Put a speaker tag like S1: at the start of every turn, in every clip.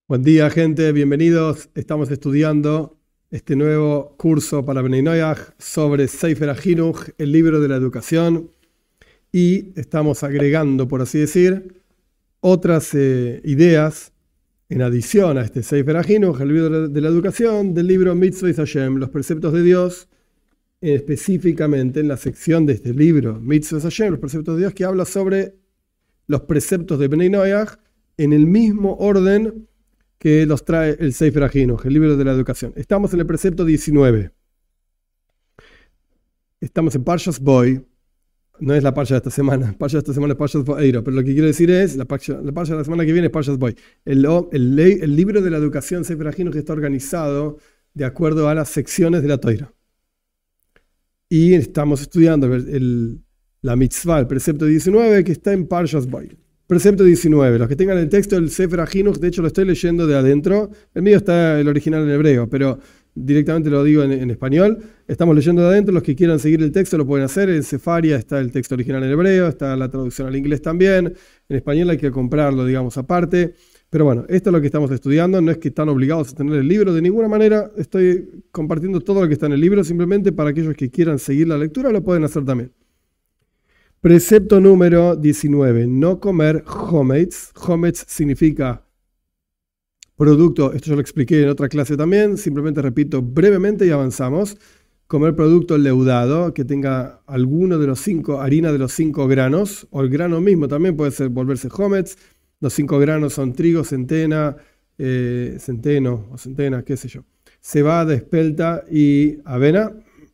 S1: Buen día, gente, bienvenidos. Estamos estudiando este nuevo curso para Bnei Noach sobre Sefer HaChinuch, el libro de la educación, y estamos agregando, por así decir, otras ideas en adición a este Sefer HaChinuch, el libro de la educación, del libro Mitzvot Hashem, los preceptos de Dios, específicamente en la sección de este libro Mitzvot Hashem, los preceptos de Dios, que habla sobre los preceptos de Bnei Noach en el mismo orden que los trae el Sefer HaChinuch, el libro de la educación. Estamos en el precepto 19. Estamos en Parshas Boy. No es la parsha de esta semana. La parsha de esta semana es Parshas Boeiro. Pero lo que quiero decir es, la parsha de la semana que viene es Parshas Boy. El libro de la educación Sefer HaChinuch está organizado de acuerdo a las secciones de la Torá. Y estamos estudiando la mitzvah, el precepto 19, que está en Parshas Boy. Precepto 19. Los que tengan el texto del Sefer HaChinuch, de hecho lo estoy leyendo de adentro. El mío está el original en hebreo, pero directamente lo digo en español. Estamos leyendo de adentro. Los que quieran seguir el texto lo pueden hacer. En Sefaria está el texto original en hebreo, está la traducción al inglés también. En español hay que comprarlo, digamos, aparte. Pero bueno, esto es lo que estamos estudiando. No es que están obligados a tener el libro de ninguna manera. Estoy compartiendo todo lo que está en el libro. Simplemente para aquellos que quieran seguir la lectura lo pueden hacer también. Precepto número 19. No comer hometz. Hometz significa producto, esto yo lo expliqué en otra clase también, simplemente repito brevemente y avanzamos. Comer producto leudado, que tenga alguno de los 5, harina de los 5 granos, o el grano mismo también puede volverse hometz. Los 5 granos son trigo, centeno o centena, qué sé yo, cebada, espelta y avena.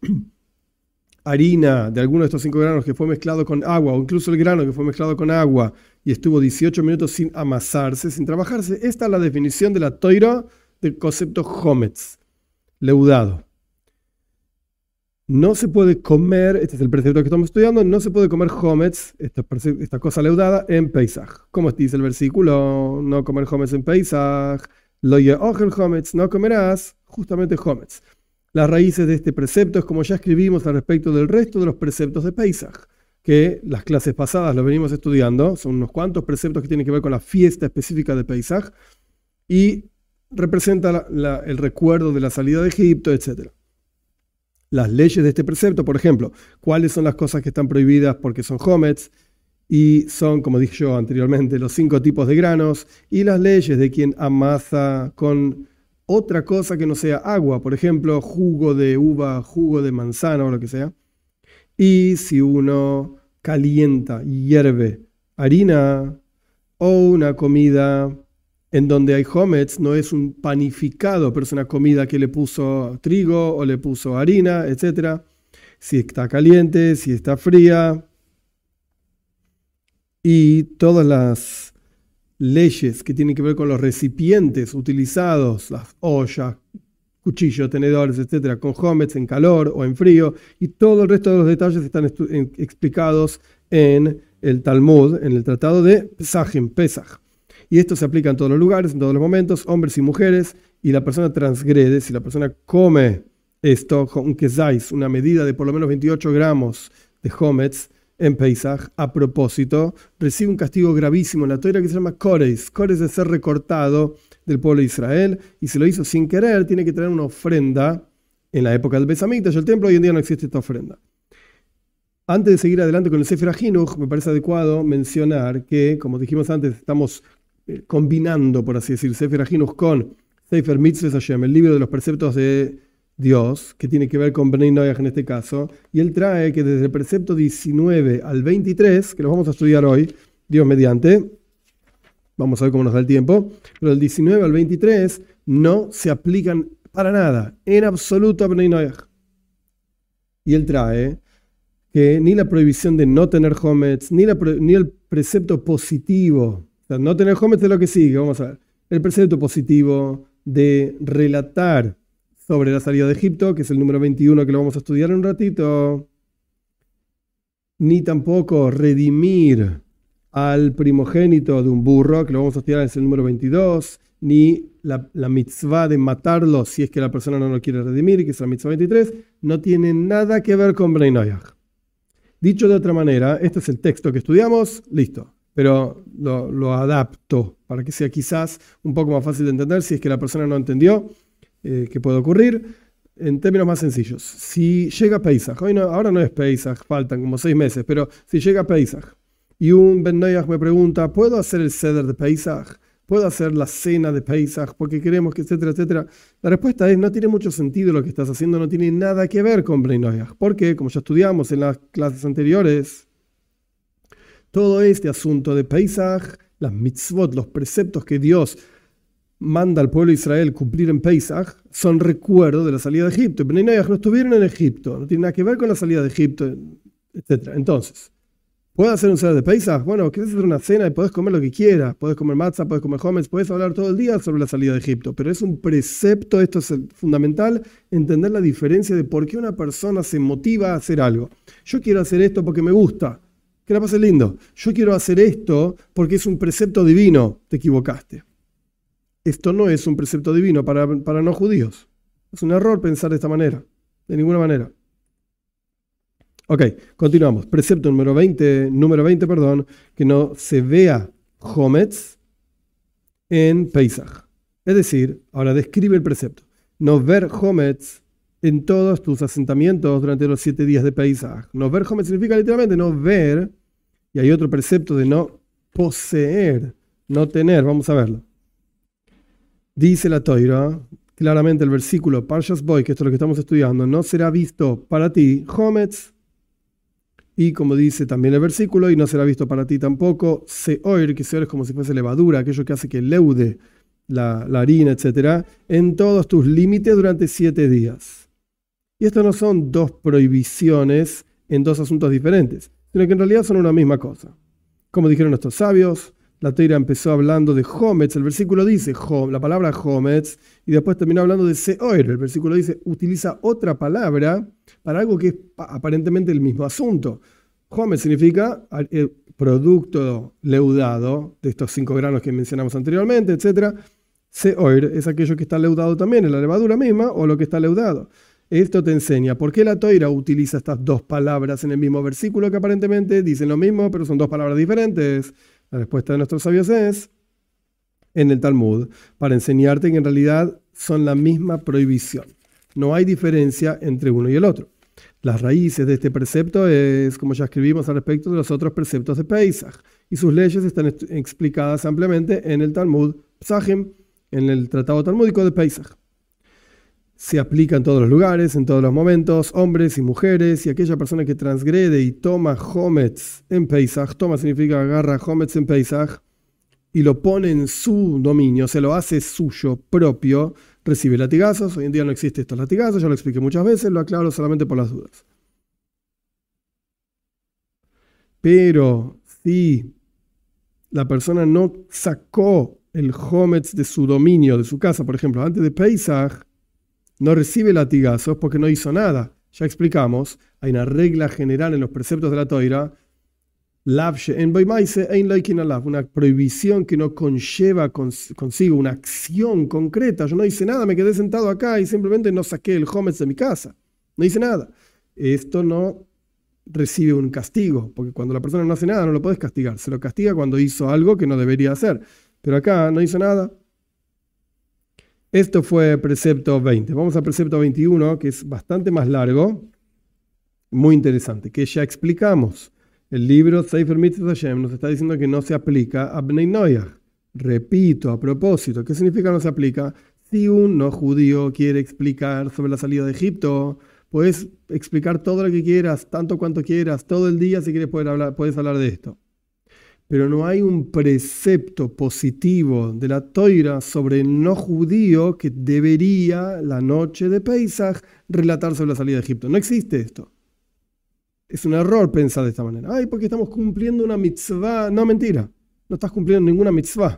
S1: Harina de alguno de estos 5 granos que fue mezclado con agua, o incluso el grano que fue mezclado con agua y estuvo 18 minutos sin amasarse, sin trabajarse. Esta es la definición de la Torá del concepto hometz, leudado. No se puede comer, este es el precepto que estamos estudiando, no se puede comer hometz, esta cosa leudada, en Pesach. Como dice el versículo, no comer hometz en Pesach, lo ye'ochel hometz, no comerás justamente hometz. Las raíces de este precepto es como ya escribimos al respecto del resto de los preceptos de Pesach, que las clases pasadas los venimos estudiando. Son unos cuantos preceptos que tienen que ver con la fiesta específica de Pesach y representa el recuerdo de la salida de Egipto, etc. Las leyes de este precepto, por ejemplo, cuáles son las cosas que están prohibidas porque son hometz, y son, como dije yo anteriormente, los 5 tipos de granos, y las leyes de quien amasa con otra cosa que no sea agua, por ejemplo, jugo de uva, jugo de manzana o lo que sea. Y si uno calienta y hierve harina o una comida en donde hay hometz, no es un panificado, pero es una comida que le puso trigo o le puso harina, etc. Si está caliente, si está fría. Y todas las leyes que tienen que ver con los recipientes utilizados, las ollas, cuchillos, tenedores, etcétera, con hometz en calor o en frío, y todo el resto de los detalles están explicados en el Talmud, en el tratado de Pesach. Y esto se aplica en todos los lugares, en todos los momentos, hombres y mujeres, y la persona transgrede, si la persona come esto, un kezais, una medida de por lo menos 28 gramos de hometz, en Pesach, a propósito, recibe un castigo gravísimo en la Torá que se llama Kores. Kores de ser recortado del pueblo de Israel, y si lo hizo sin querer, tiene que traer una ofrenda en la época del Beis Hamikdash. El templo hoy en día no existe esta ofrenda. Antes de seguir adelante con el Sefer HaChinuch, me parece adecuado mencionar que, como dijimos antes, estamos combinando, por así decir, Sefer HaChinuch con Sefer Mitzvot Hashem, el libro de los preceptos de Dios, que tiene que ver con Bnei Noach en este caso, y él trae que desde el precepto 19 al 23, que los vamos a estudiar hoy, Dios mediante, vamos a ver cómo nos da el tiempo, pero del 19 al 23 no se aplican para nada, en absoluto a Bnei Noach. Y él trae que ni la prohibición de no tener hometz, ni el precepto positivo, o sea, no tener hometz es lo que sigue, vamos a ver, el precepto positivo de relatar sobre la salida de Egipto, que es el número 21 que lo vamos a estudiar en un ratito, ni tampoco redimir al primogénito de un burro, que lo vamos a estudiar, es el número 22, ni la mitzvah de matarlo si es que la persona no lo quiere redimir, que es la mitzvah 23, no tiene nada que ver con Bnei Noach. Dicho de otra manera, este es el texto que estudiamos, listo. pero lo adapto para que sea quizás un poco más fácil de entender si es que la persona no entendió qué puede ocurrir. En términos más sencillos, si llega Pesaj, ahora no es Pesaj, faltan como 6 meses, pero si llega Pesaj y un Ben Noyaj me pregunta, ¿puedo hacer el Seder de Pesaj? ¿Puedo hacer la cena de Pesaj? Porque queremos que, etcétera, etcétera. La respuesta es, no tiene mucho sentido lo que estás haciendo, no tiene nada que ver con Ben Noyaj. Porque, como ya estudiamos en las clases anteriores, todo este asunto de Pesaj, las mitzvot, los preceptos que Dios manda al pueblo de Israel cumplir en Pesaj, son recuerdo de la salida de Egipto. Bnei Noyaj no estuvieron en Egipto, no tiene nada que ver con la salida de Egipto, etc. Entonces, ¿puedo hacer un Seder de Pesaj? Bueno, querés hacer una cena y podés comer lo que quieras, podés comer matzah, podés comer hometz, podés hablar todo el día sobre la salida de Egipto, pero es un precepto, esto es fundamental, entender la diferencia de por qué una persona se motiva a hacer algo. Yo quiero hacer esto porque me gusta, que la pase lindo. Yo quiero hacer esto porque es un precepto divino, te equivocaste. Esto no es un precepto divino para no judíos. Es un error pensar de esta manera. De ninguna manera. Ok, continuamos. Precepto número 20, que no se vea hometz en Pesaj. Es decir, ahora describe el precepto. No ver hometz en todos tus asentamientos durante los 7 días de Pesaj. No ver hometz significa literalmente no ver. Y hay otro precepto de no poseer, no tener. Vamos a verlo. Dice la Toira, claramente el versículo Parshas Boy, que esto es lo que estamos estudiando, no será visto para ti hometz, y como dice también el versículo, y no será visto para ti tampoco seoir, que seoir es como si fuese levadura, aquello que hace que leude la harina, etc., en todos tus límites durante 7 días. Y esto no son 2 prohibiciones en 2 asuntos diferentes, sino que en realidad son una misma cosa. Como dijeron nuestros sabios, la Teira empezó hablando de hometz, el versículo dice la palabra hometz, y después terminó hablando de seoir, el versículo dice, utiliza otra palabra para algo que es aparentemente el mismo asunto. Hometz significa producto leudado, de estos 5 granos que mencionamos anteriormente, etc. Seoir es aquello que está leudado también, en la levadura misma, o lo que está leudado. Esto te enseña por qué la Toira utiliza estas 2 palabras en el mismo versículo que aparentemente dicen lo mismo, pero son 2 palabras diferentes. La respuesta de nuestros sabios es en el Talmud, para enseñarte que en realidad son la misma prohibición. No hay diferencia entre uno y el otro. Las raíces de este precepto es, como ya escribimos al respecto de los otros preceptos de Pesaj, y sus leyes están explicadas ampliamente en el Talmud Psachim, en el tratado talmúdico de Pesaj. Se aplica en todos los lugares, en todos los momentos, hombres y mujeres, y aquella persona que transgrede y toma hometz en Pesaj, toma significa agarra hometz en Pesaj, y lo pone en su dominio, se lo hace suyo propio, recibe latigazos. Hoy en día no existen estos latigazos, ya lo expliqué muchas veces, lo aclaro solamente por las dudas. Pero si la persona no sacó el hometz de su dominio, de su casa, por ejemplo, antes de Pesaj, no recibe latigazos porque no hizo nada. Ya explicamos, hay una regla general en los preceptos de la Toira, una prohibición que no conlleva consigo una acción concreta. Yo no hice nada, me quedé sentado acá y simplemente no saqué el hometz de mi casa. No hice nada. Esto no recibe un castigo, porque cuando la persona no hace nada no lo puedes castigar. Se lo castiga cuando hizo algo que no debería hacer. Pero acá no hizo nada. Esto fue precepto 20. Vamos a precepto 21, que es bastante más largo, muy interesante, que ya explicamos. El libro Sefer Mitzvot Hashem nos está diciendo que no se aplica a Bnei Noyaj. Repito, a propósito, ¿qué significa no se aplica? Si un no judío quiere explicar sobre la salida de Egipto, puedes explicar todo lo que quieras, tanto cuanto quieras, todo el día si quieres puedes hablar de esto. Pero no hay un precepto positivo de la Toira sobre el no judío que debería, la noche de Pesaj, relatar sobre la salida de Egipto. No existe esto. Es un error pensar de esta manera. Ay, porque estamos cumpliendo una mitzvah. No, mentira. No estás cumpliendo ninguna mitzvah.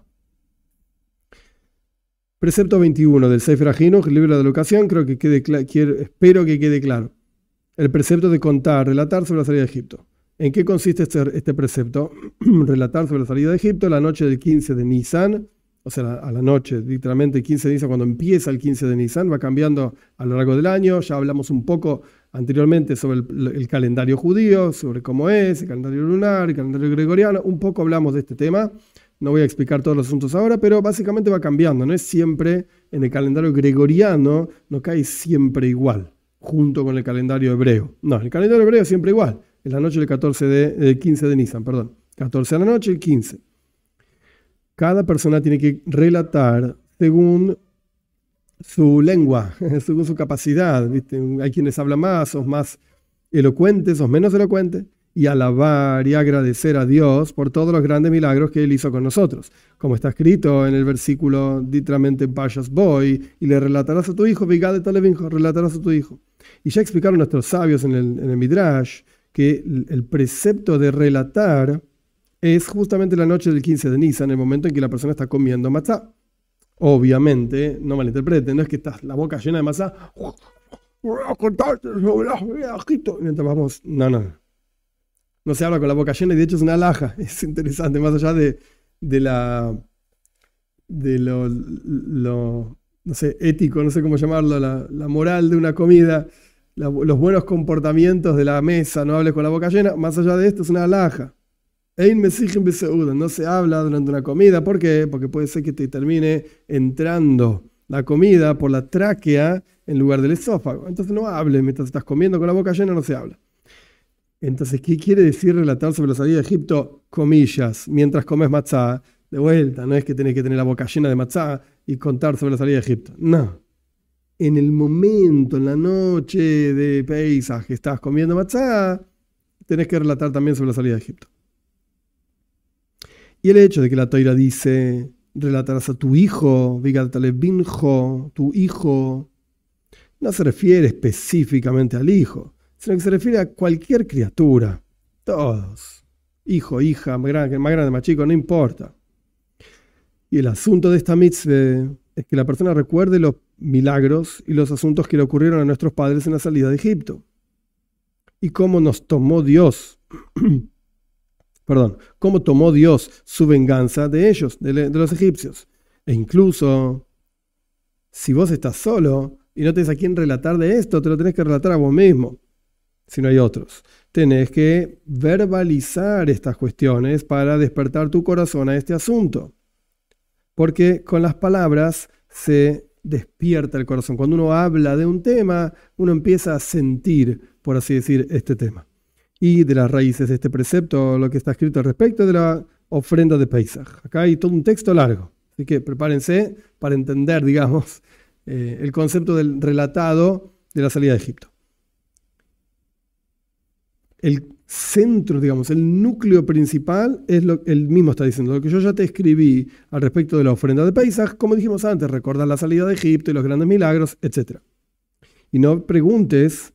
S1: Precepto 21 del Sefer HaChinuch, el libro de la educación, espero que quede claro. El precepto de relatar sobre la salida de Egipto. ¿En qué consiste este precepto? Relatar sobre la salida de Egipto la noche del 15 de Nisan, o sea, a la noche, literalmente el 15 de Nisan, cuando empieza el 15 de Nisan, va cambiando a lo largo del año. Ya hablamos un poco anteriormente sobre el calendario judío, sobre cómo es, el calendario lunar, el calendario gregoriano. Un poco hablamos de este tema. No voy a explicar todos los asuntos ahora, pero básicamente va cambiando. No es siempre en el calendario gregoriano, no cae siempre igual, junto con el calendario hebreo. No, el calendario hebreo es siempre igual. Es la noche del 15 de Nisan, perdón. 14 de la noche, el 15. Cada persona tiene que relatar según su lengua, según su capacidad. ¿Viste? Hay quienes hablan más, sos más elocuentes, sos menos elocuentes, y alabar y agradecer a Dios por todos los grandes milagros que Él hizo con nosotros. Como está escrito en el versículo literalmente en Pashas Boy, y le relatarás a tu hijo, relatarás a tu hijo. Y ya explicaron nuestros sabios en el Midrash que el precepto de relatar es justamente la noche del 15 de Nisan, en el momento en que la persona está comiendo matzá. Obviamente, no malinterpreten, no es que estás la boca llena de matzá, mientras vamos, no. No se habla con la boca llena y de hecho es una alhaja. Es interesante, más allá de lo no sé, ético, no sé cómo llamarlo, la moral de una comida, los buenos comportamientos de la mesa, no hables con la boca llena, más allá de esto es una alhaja. No se habla durante una comida. ¿Por qué? Porque puede ser que te termine entrando la comida por la tráquea en lugar del esófago. Entonces no hables mientras estás comiendo con la boca llena, no se habla. Entonces, ¿qué quiere decir relatar sobre la salida de Egipto? Comillas, mientras comes matzá. De vuelta, no es que tenés que tener la boca llena de matzá y contar sobre la salida de Egipto. No. En el momento, en la noche de Pesaj, que estás comiendo matzá, tenés que relatar también sobre la salida de Egipto. Y el hecho de que la Toira dice, relatarás a tu hijo, tu hijo, no se refiere específicamente al hijo, sino que se refiere a cualquier criatura, todos, hijo, hija, más grande, más chico, no importa. Y el asunto de esta mitzvah es que la persona recuerde los milagros y los asuntos que le ocurrieron a nuestros padres en la salida de Egipto. Y cómo nos tomó Dios, cómo tomó Dios su venganza de ellos, de los egipcios. E incluso, si vos estás solo y no tenés a quién relatar de esto, te lo tenés que relatar a vos mismo. Si no hay otros, tenés que verbalizar estas cuestiones para despertar tu corazón a este asunto. Porque con las palabras se despierta el corazón. Cuando uno habla de un tema, uno empieza a sentir, por así decir, este tema. Y de las raíces de este precepto, lo que está escrito al respecto de la ofrenda de Pesaj. Acá hay todo un texto largo. Así que prepárense para entender, digamos, el concepto del relatado de la salida de Egipto. El centro, digamos, el núcleo principal es lo que él mismo está diciendo. Lo que yo ya te escribí al respecto de la ofrenda de Pesaj, como dijimos antes, recordar la salida de Egipto y los grandes milagros, etc. Y no preguntes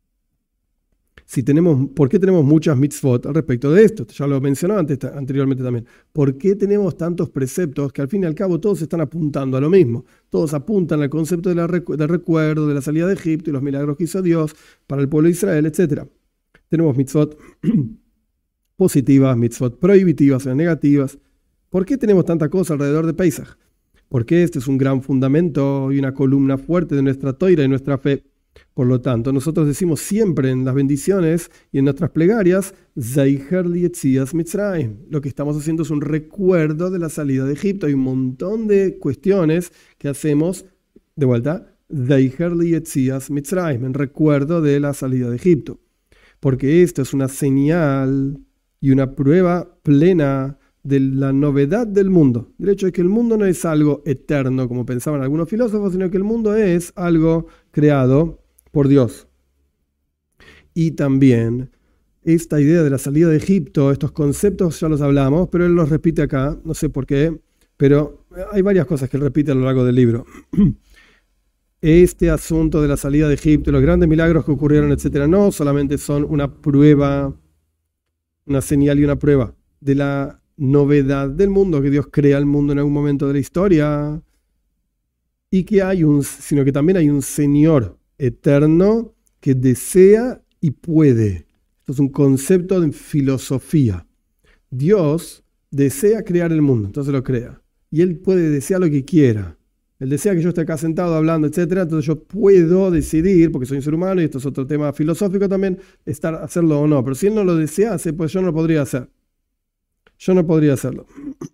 S1: por qué tenemos muchas mitzvot al respecto de esto. Ya lo mencioné anteriormente también. ¿Por qué tenemos tantos preceptos que al fin y al cabo todos están apuntando a lo mismo? Todos apuntan al concepto del recuerdo, de la salida de Egipto y los milagros que hizo Dios para el pueblo de Israel, etc. Tenemos mitzvot positivas, mitzvot prohibitivas o negativas. ¿Por qué tenemos tanta cosa alrededor de Pesaj? Porque este es un gran fundamento y una columna fuerte de nuestra toira y nuestra fe. Por lo tanto, nosotros decimos siempre en las bendiciones y en nuestras plegarias, Zeicher Yetzias Mitzrayim. Lo que estamos haciendo es un recuerdo de la salida de Egipto. Hay un montón de cuestiones que hacemos, de vuelta, Zeicher Yetzias Mitzrayim, en recuerdo de la salida de Egipto. Porque esto es una señal y una prueba plena de la novedad del mundo. El hecho es que el mundo no es algo eterno, como pensaban algunos filósofos, sino que el mundo es algo creado por Dios. Y también esta idea de la salida de Egipto, estos conceptos ya los hablamos, pero él los repite acá, no sé por qué, pero hay varias cosas que él repite a lo largo del libro. Este asunto de la salida de Egipto, los grandes milagros que ocurrieron, etc., no solamente son una prueba, una señal y una prueba de la novedad del mundo, que Dios crea el mundo en algún momento de la historia, y que sino que también hay un Señor eterno que desea y puede. Esto es un concepto de filosofía. Dios desea crear el mundo, entonces lo crea. Y Él puede desear lo que quiera. Él desea que yo esté acá sentado hablando, etcétera. Entonces yo puedo decidir, porque soy un ser humano y esto es otro tema filosófico también, hacerlo o no. Pero si él no lo desease, pues yo no lo podría hacer. Yo no podría hacerlo.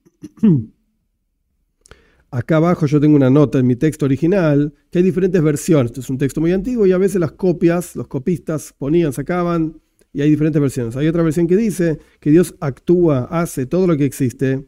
S1: Acá abajo yo tengo una nota en mi texto original que hay diferentes versiones. Esto es un texto muy antiguo y a veces las copias, los copistas ponían, sacaban y hay diferentes versiones. Hay otra versión que dice que Dios actúa, hace todo lo que existe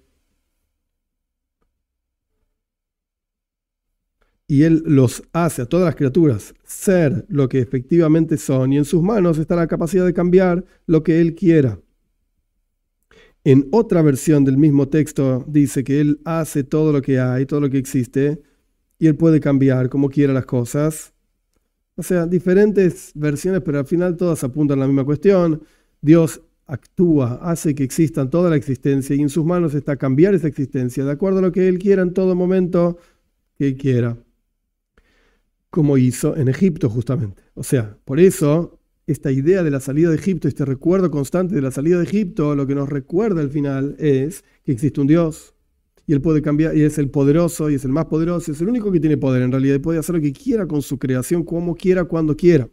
S1: y Él los hace a todas las criaturas ser lo que efectivamente son y en sus manos está la capacidad de cambiar lo que Él quiera. En otra versión del mismo texto dice que Él hace todo lo que hay, todo lo que existe, y Él puede cambiar como quiera las cosas. O sea, diferentes versiones, pero al final todas apuntan a la misma cuestión. Dios actúa, hace que existan toda la existencia, y en sus manos está cambiar esa existencia, de acuerdo a lo que Él quiera en todo momento que Él quiera. Como hizo en Egipto justamente. O sea, por eso esta idea de la salida de Egipto, este recuerdo constante de la salida de Egipto, lo que nos recuerda al final es que existe un Dios y Él puede cambiar y es el poderoso y es el más poderoso, es el único que tiene poder en realidad y puede hacer lo que quiera con su creación, como quiera, cuando quiera.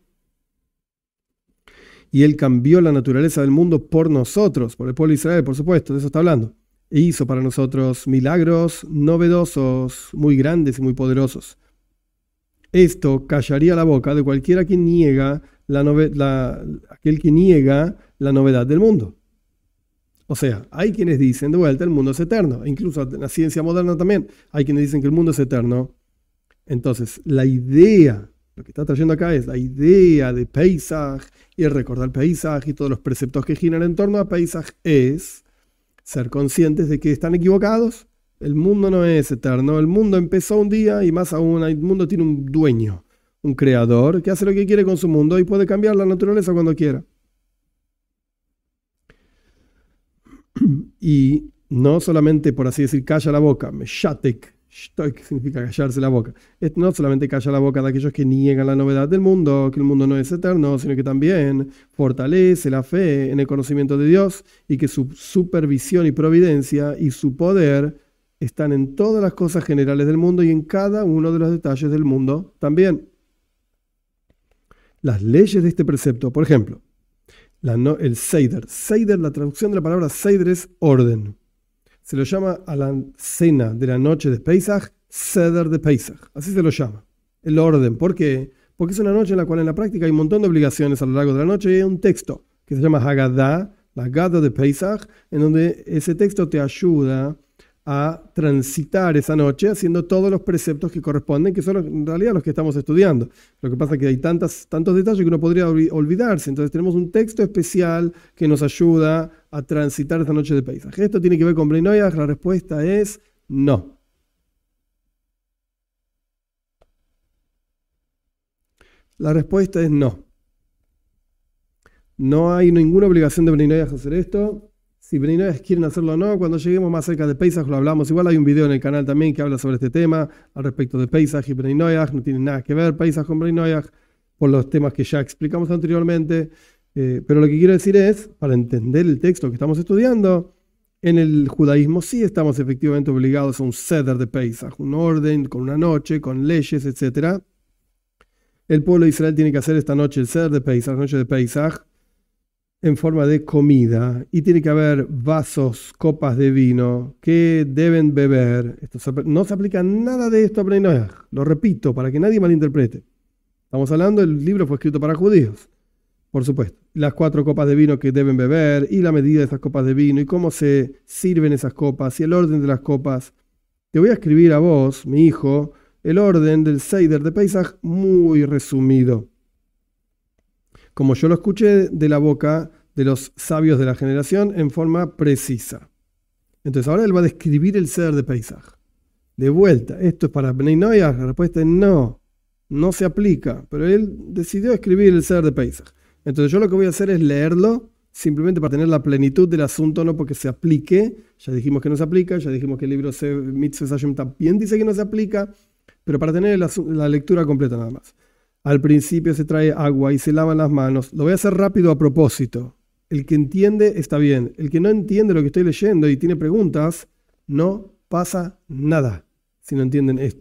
S1: Y Él cambió la naturaleza del mundo por nosotros, por el pueblo de Israel, por supuesto, de eso está hablando. E hizo para nosotros milagros novedosos, muy grandes y muy poderosos. Esto callaría la boca de cualquiera que niega aquel que niega la novedad del mundo. O sea, hay quienes dicen de vuelta el mundo es eterno, incluso en la ciencia moderna también hay quienes dicen que el mundo es eterno. Entonces, la idea, lo que está trayendo acá es la idea de Pesaj y el recordar Pesaj y todos los preceptos que giran en torno a Pesaj es ser conscientes de que están equivocados. El mundo no es eterno, el mundo empezó un día y más aún el mundo tiene un dueño, un creador que hace lo que quiere con su mundo y puede cambiar la naturaleza cuando quiera. Y no solamente, por así decir, calla la boca, meshatek, shtoik significa callarse la boca. No solamente calla la boca de aquellos que niegan la novedad del mundo, que el mundo no es eterno, sino que también fortalece la fe en el conocimiento de Dios y que su supervisión y providencia y su poder están en todas las cosas generales del mundo y en cada uno de los detalles del mundo también. Las leyes de este precepto, por ejemplo, el Seider. Seider, la traducción de la palabra Seider es orden. Se lo llama a la cena de la noche de Pesaj, Seder de Pesaj. Así se lo llama. El orden. ¿Por qué? Porque es una noche en la cual en la práctica hay un montón de obligaciones a lo largo de la noche y hay un texto que se llama Haggadah, la Haggadah de Pesaj, en donde ese texto te ayuda a transitar esa noche haciendo todos los preceptos que corresponden, que son en realidad los que estamos estudiando. Lo que pasa es que hay tantos detalles que uno podría olvidarse. Entonces tenemos un texto especial que nos ayuda a transitar esta noche de Pesaj. ¿Esto tiene que ver con Bnei Noach? La respuesta es no. La respuesta es no. No hay ninguna obligación de Bnei Noach hacer esto. Si Bnei Noach quieren hacerlo o no, cuando lleguemos más cerca de Pesaj lo hablamos. Igual hay un video en el canal también que habla sobre este tema al respecto de Pesaj y Bnei Noach. No tiene nada que ver Pesaj con Bnei Noach por los temas que ya explicamos anteriormente. Pero lo que quiero decir es, para entender el texto que estamos estudiando, en el judaísmo sí estamos efectivamente obligados a un Seder de Pesaj, un orden con una noche, con leyes, etc. El pueblo de Israel tiene que hacer esta noche el Seder de Pesaj, noche de Pesaj, en forma de comida, y tiene que haber vasos, copas de vino que deben beber. No se aplica nada de esto a Bnei Noach. Lo repito, para que nadie malinterprete. Estamos hablando, el libro fue escrito para judíos, por supuesto. Las 4 copas de vino que deben beber, y la medida de esas copas de vino, y cómo se sirven esas copas, y el orden de las copas. Te voy a escribir a vos, mi hijo, el orden del Seider de Pesaj muy resumido, como yo lo escuché de la boca de los sabios de la generación en forma precisa. Entonces ahora él va a describir el Seder de Pesaj. De vuelta, ¿esto es para Bnei Noach? La respuesta es no, no se aplica, pero él decidió escribir el Seder de Pesaj. Entonces yo lo que voy a hacer es leerlo, simplemente para tener la plenitud del asunto, no porque se aplique. Ya dijimos que no se aplica, ya dijimos que el libro Mitzvot Hashem también dice que no se aplica, pero para tener la lectura completa nada más. Al principio se trae agua y se lavan las manos. Lo voy a hacer rápido a propósito. El que entiende está bien. El que no entiende lo que estoy leyendo y tiene preguntas, no pasa nada si no entienden esto.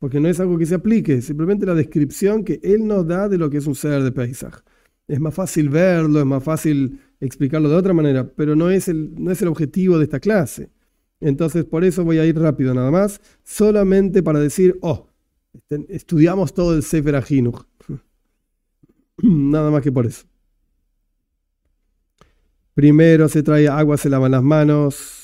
S1: porque no es algo que se aplique, simplemente la descripción que él nos da de lo que es un Seder de Pesaj. Es más fácil verlo, es más fácil explicarlo de otra manera, pero no es el objetivo de esta clase. Entonces, por eso voy a ir rápido nada más, solamente para decir, estudiamos todo el Sefer HaChinuch. Nada más que por eso. Primero se trae agua, se lavan las manos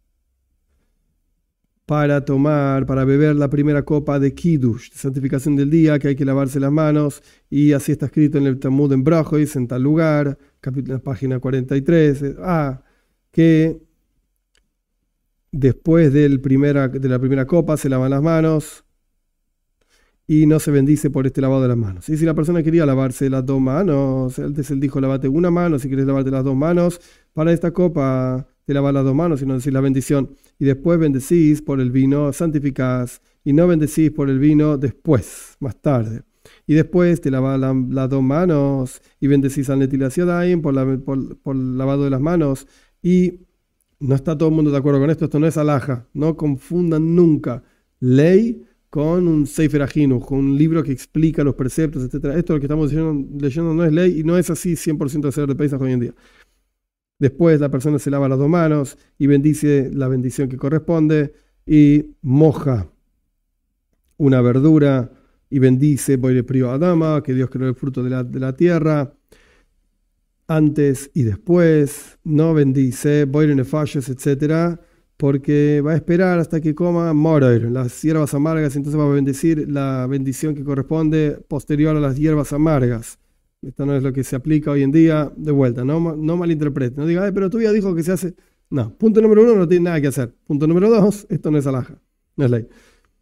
S1: para tomar, para beber la primera copa de Kiddush, de santificación del día, que hay que lavarse las manos, y así está escrito en el Talmud en Brojois, en tal lugar, capítulo, página 43, que después de la primera copa se lavan las manos y no se bendice por este lavado de las manos. Y si la persona quería lavarse las dos manos, antes él dijo lavate una mano, si quieres lavarte las dos manos, para esta copa te lavas las dos manos y no decís la bendición. Y después bendecís por el vino, santificás, y no bendecís por el vino después, más tarde. Y después te lavas las dos manos y bendecís al Netilas Yadayim por el lavado de las manos. Y no está todo el mundo de acuerdo con esto no es alhaja, no confundan nunca ley con un Sefer HaChinuch, con un libro que explica los preceptos, etc. Esto lo que estamos leyendo no es ley y no es así 100% de Seder de Pesaj hoy en día. Después la persona se lava las dos manos y bendice la bendición que corresponde y moja una verdura y bendice Boire Prio Adama, que Dios creó el fruto de la tierra. Antes y después, no bendice Boire Nefashes, etc., porque va a esperar hasta que coma Moroir, las hierbas amargas, entonces va a bendecir la bendición que corresponde posterior a las hierbas amargas. Esto no es lo que se aplica hoy en día, de vuelta, no malinterprete, no diga, pero tú ya dijo que se hace. No, punto número 1, no tiene nada que hacer. Punto número 2, esto no es alhaja, no es ley.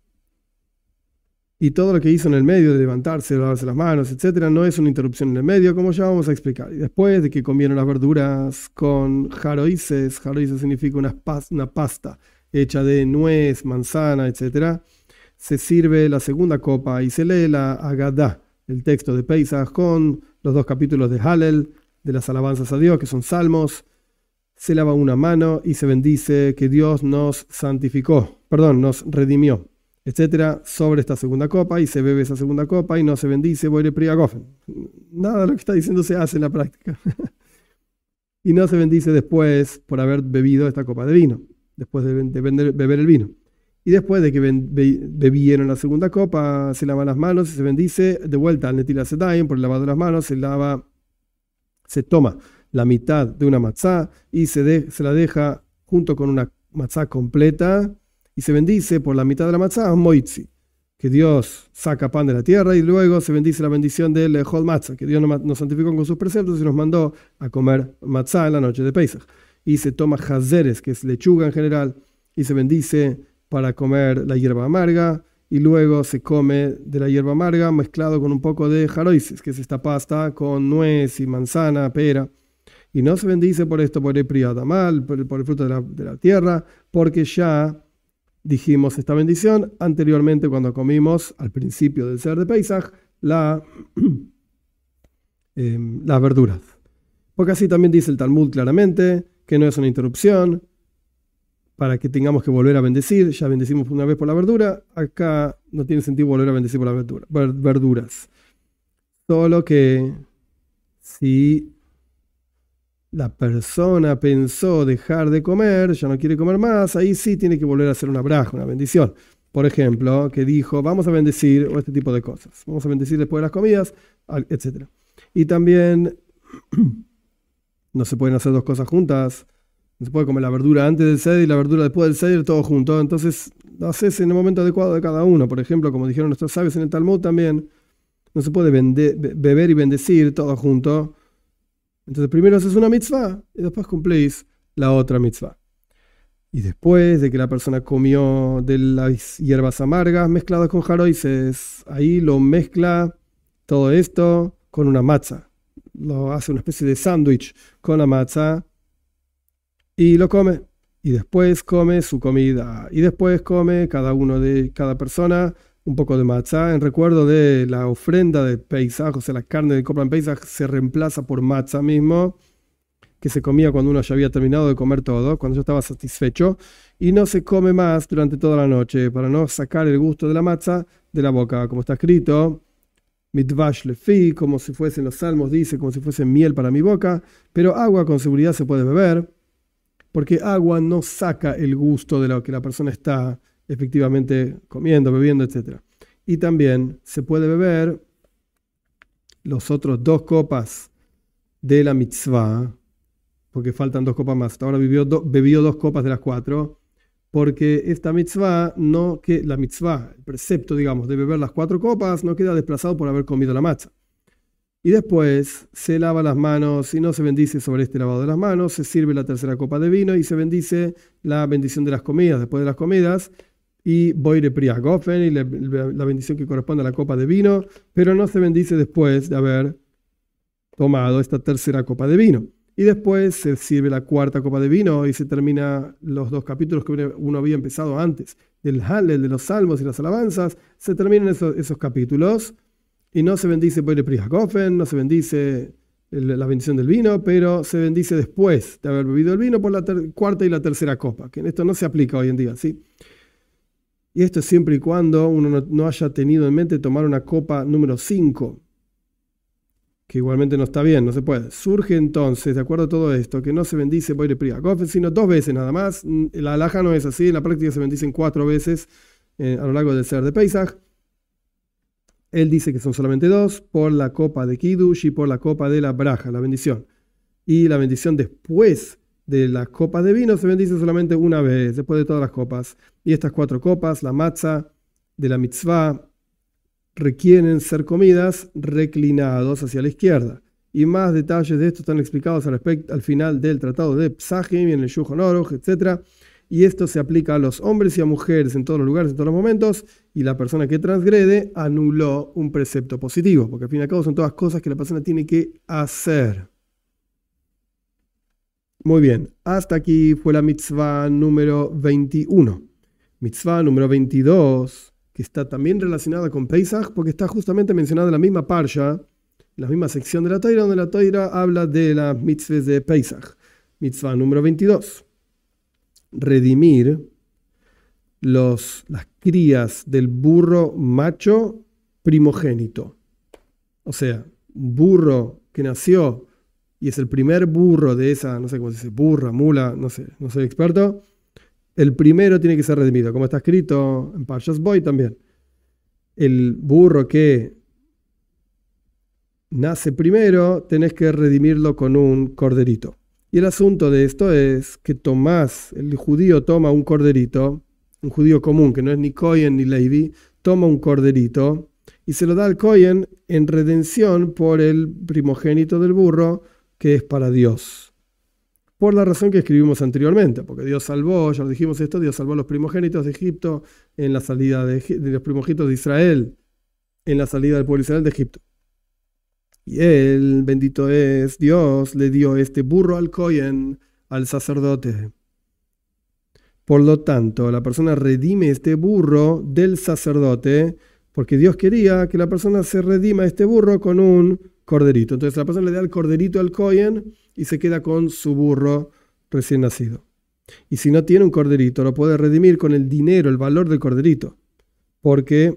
S1: Y todo lo que hizo en el medio de levantarse, lavarse las manos, etc., no es una interrupción en el medio, como ya vamos a explicar. Y después de que comieron las verduras con jaroises significa una pasta hecha de nuez, manzana, etc., se sirve la segunda copa y se lee la Agadá, el texto de Pesaj, con los 2 capítulos de Hallel, de las alabanzas a Dios, que son salmos. Se lava una mano y se bendice que Dios nos nos redimió, etcétera, sobre esta segunda copa, y se bebe esa segunda copa y no se bendice Boire Pri Agofen. Nada de lo que está diciendo se hace en la práctica. Y no se bendice después por haber bebido esta copa de vino, después de beber el vino. Y después de que bebieron la segunda copa, se lavan las manos y se bendice de vuelta al Netilas Yadayim por el lavado de las manos, se toma la mitad de una matzá y se la deja junto con una matzá completa, y se bendice por la mitad de la matzá, moitzi, que Dios saca pan de la tierra, y luego se bendice la bendición del Hol Matzah, que Dios nos santificó con sus preceptos y nos mandó a comer matzá en la noche de Pesaj. Y se toma jazeres, que es lechuga en general, y se bendice para comer la hierba amarga, y luego se come de la hierba amarga mezclado con un poco de jaroises, que es esta pasta con nuez y manzana, pera. Y no se bendice por esto, por el priadamal, por el fruto de la tierra, porque ya dijimos esta bendición anteriormente cuando comimos al principio del Seder de Pesaj las verduras. Porque así también dice el Talmud claramente que no es una interrupción para que tengamos que volver a bendecir. Ya bendecimos una vez por la verdura, acá no tiene sentido volver a bendecir por las verduras. Solo que si la persona pensó dejar de comer, ya no quiere comer más, ahí sí tiene que volver a hacer una braja, una bendición. Por ejemplo, que dijo, vamos a bendecir, o este tipo de cosas. Vamos a bendecir después de las comidas, etc. Y también no se pueden hacer dos cosas juntas. No se puede comer la verdura antes del seder y la verdura después del seder, todo junto. Entonces, lo haces en el momento adecuado de cada uno. Por ejemplo, como dijeron nuestros sabios en el Talmud también, no se puede beber y bendecir todo junto. Entonces primero haces una mitzvah y después cumplís la otra mitzvah. Y después de que la persona comió de las hierbas amargas mezcladas con jaroises, ahí lo mezcla todo esto con una matzah. Lo hace una especie de sándwich con la matzah y lo come. Y después come su comida. Y después come cada persona un poco de matzah en recuerdo de la ofrenda de Pesaj, o sea, la carne de Korban Pesaj se reemplaza por matzah mismo, que se comía cuando uno ya había terminado de comer todo, cuando ya estaba satisfecho, y no se come más durante toda la noche, para no sacar el gusto de la matzá de la boca, como está escrito, mitvash lefi, como si fuesen los salmos, dice, como si fuese miel para mi boca, pero agua con seguridad se puede beber, porque agua no saca el gusto de lo que la persona está efectivamente comiendo, bebiendo, etc. Y también se puede beber los otros 2 copas de la mitzvah, porque faltan 2 copas más. Hasta ahora bebió 2 copas de las 4, porque esta mitzvah, la mitzvah, el precepto, digamos, de beber las 4 copas, no queda desplazado por haber comido la matzah. Y después se lava las manos y no se bendice sobre este lavado de las manos, se sirve la 3ª copa de vino y se bendice la bendición de las comidas, después de las comidas, y boire prias gofen, y la bendición que corresponde a la copa de vino, pero no se bendice después de haber tomado esta 3ª copa de vino. Y después se sirve la 4ª copa de vino y se termina los 2 capítulos que uno había empezado antes, del Hallel, de los salmos y las alabanzas, se terminan esos capítulos. Y no se bendice boire prias gofen, no se bendice la bendición del vino, pero se bendice después de haber bebido el vino por la 4ª y la 3ª copa, que en esto no se aplica hoy en día, ¿sí? Y esto es siempre y cuando uno no haya tenido en mente tomar una copa número 5, que igualmente no está bien, no se puede. Surge entonces, de acuerdo a todo esto, que no se bendice boire prias gofen, sino 2 veces nada más. La halajá no es así, en la práctica se bendicen 4 veces a lo largo del Seder de Pesach. Él dice que son solamente 2, por la copa de Kiddush y por la copa de la braja, la bendición. Y la bendición después de la copa de vino se bendice solamente una vez, después de todas las copas. Y estas 4 copas, la matzah de la mitzvah, requieren ser comidas reclinados hacia la izquierda. Y más detalles de esto están explicados al final del tratado de Psachim y en el Shulchan Aruch, etc. Y esto se aplica a los hombres y a mujeres en todos los lugares, en todos los momentos, y la persona que transgrede anuló un precepto positivo, porque al fin y al cabo son todas cosas que la persona tiene que hacer. Muy bien, hasta aquí fue la mitzvah número 21. Mitzvah número 22, que está también relacionada con Pesach, porque está justamente mencionada en la misma parsha, en la misma sección de la Torá, donde la Torá habla de las mitzvahs de Pesach. Mitzvah número 22. Redimir las crías del burro macho primogénito. O sea, un burro que nació y es el primer burro de esa, no sé cómo se dice, burra, mula, no sé, no soy experto. El primero tiene que ser redimido, como está escrito en Parshas Boy también. El burro que nace primero, tenés que redimirlo con un corderito. Y el asunto de esto es que el judío toma un corderito, un judío común, que no es ni Cohen ni Levi, toma un corderito y se lo da al Cohen en redención por el primogénito del burro, que es para Dios. Por la razón que escribimos anteriormente, porque Dios salvó, ya lo dijimos esto, Dios salvó a los primogénitos de Egipto en la salida de los primogénitos de Israel, en la salida del pueblo de Israel de Egipto. Y él, bendito es Dios, le dio este burro al Cohen, al sacerdote. Por lo tanto, la persona redime este burro del sacerdote, porque Dios quería que la persona se redima este burro con un corderito. Entonces la persona le da el corderito al Cohen y se queda con su burro recién nacido. Y si no tiene un corderito, lo puede redimir con el dinero, el valor del corderito. Porque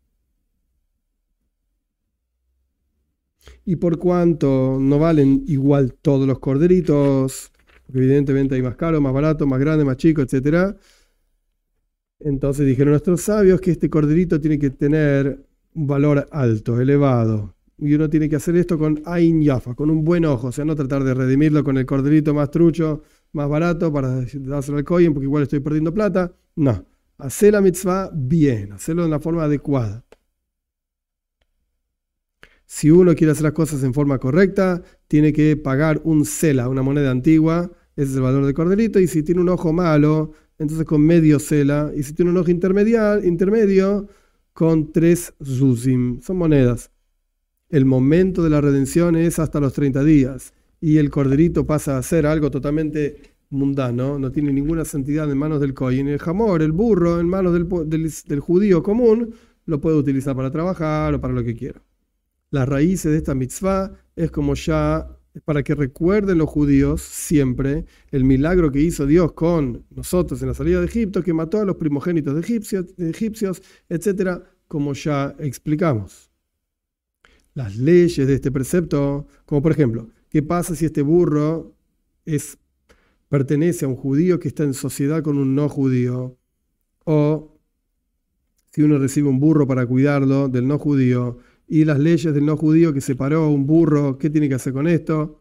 S1: y por cuanto no valen igual todos los corderitos, porque evidentemente hay más caro, más barato, más grande, más chico, etc. Entonces dijeron nuestros sabios que este corderito tiene que tener un valor alto, elevado. Y uno tiene que hacer esto con Ain Yafa, con un buen ojo. O sea, no tratar de redimirlo con el corderito más trucho, más barato para dárselo al Cohen, porque igual estoy perdiendo plata. No, hacer la mitzvah bien, hacerlo de la forma adecuada. Si uno quiere hacer las cosas en forma correcta, tiene que pagar un sela, una moneda antigua, ese es el valor del corderito, y si tiene un ojo malo, entonces con medio sela, y si tiene un ojo intermedio, con 3 zuzim, son monedas. El momento de la redención es hasta los 30 días, y el corderito pasa a ser algo totalmente mundano, no tiene ninguna santidad en manos del Cohen. El jamor, el burro, en manos del judío común, lo puede utilizar para trabajar o para lo que quiera. Las raíces de esta mitzvah es como ya Es para que recuerden los judíos siempre el milagro que hizo Dios con nosotros en la salida de Egipto, que mató a los primogénitos de egipcios, etc., como ya explicamos. Las leyes de este precepto, como por ejemplo, ¿qué pasa si este burro pertenece a un judío que está en sociedad con un no judío? O si uno recibe un burro para cuidarlo del no judío, y las leyes del no judío que separó un burro, ¿qué tiene que hacer con esto?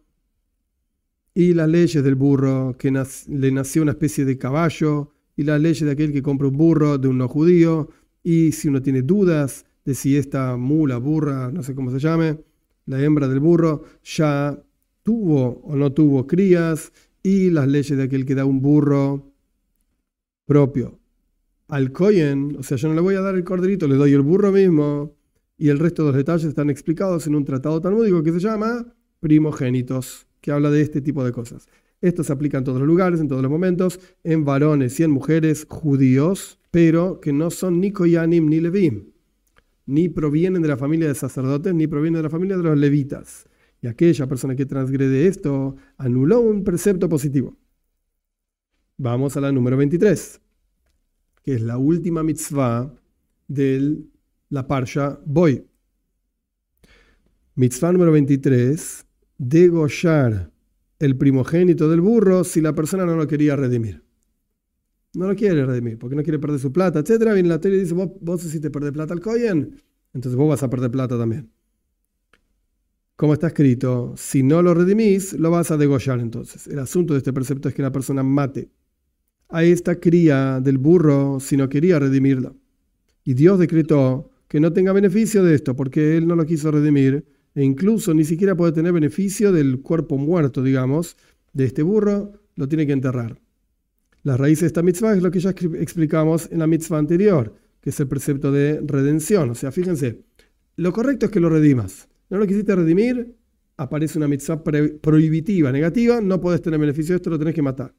S1: Y las leyes del burro que le nació una especie de caballo, y las leyes de aquel que compra un burro de un no judío, y si uno tiene dudas de si esta mula, burra, no sé cómo se llame, la hembra del burro, ya tuvo o no tuvo crías, y las leyes de aquel que da un burro propio al Cohen, o sea, yo no le voy a dar el corderito, le doy el burro mismo, y el resto de los detalles están explicados en un tratado talmúdico que se llama Primogénitos, que habla de este tipo de cosas. Esto se aplica en todos los lugares, en todos los momentos, en varones y en mujeres judíos, pero que no son ni Koyanim ni Levim, ni provienen de la familia de sacerdotes, ni provienen de la familia de los levitas. Y aquella persona que transgrede esto anuló un precepto positivo. Vamos a la número 23, que es la última mitzvah de la parsha Boy. Mitzvah número 23, degollar el primogénito del burro si la persona no lo quería redimir. No lo quiere redimir porque no quiere perder su plata, etc. Viene la teoría y dice, vos hiciste perder plata al Cohen, entonces vos vas a perder plata también. Como está escrito, si no lo redimís, lo vas a degollar entonces. El asunto de este precepto es que la persona mate a esta cría del burro si no quería redimirla. Y Dios decretó que no tenga beneficio de esto porque él no lo quiso redimir e incluso ni siquiera puede tener beneficio del cuerpo muerto, digamos, de este burro, lo tiene que enterrar. La raíz de esta mitzvah es lo que ya explicamos en la mitzvah anterior, que es el precepto de redención. O sea, fíjense, lo correcto es que lo redimas. No lo quisiste redimir, aparece una mitzvah prohibitiva, negativa, no podés tener beneficio de esto, lo tenés que matar.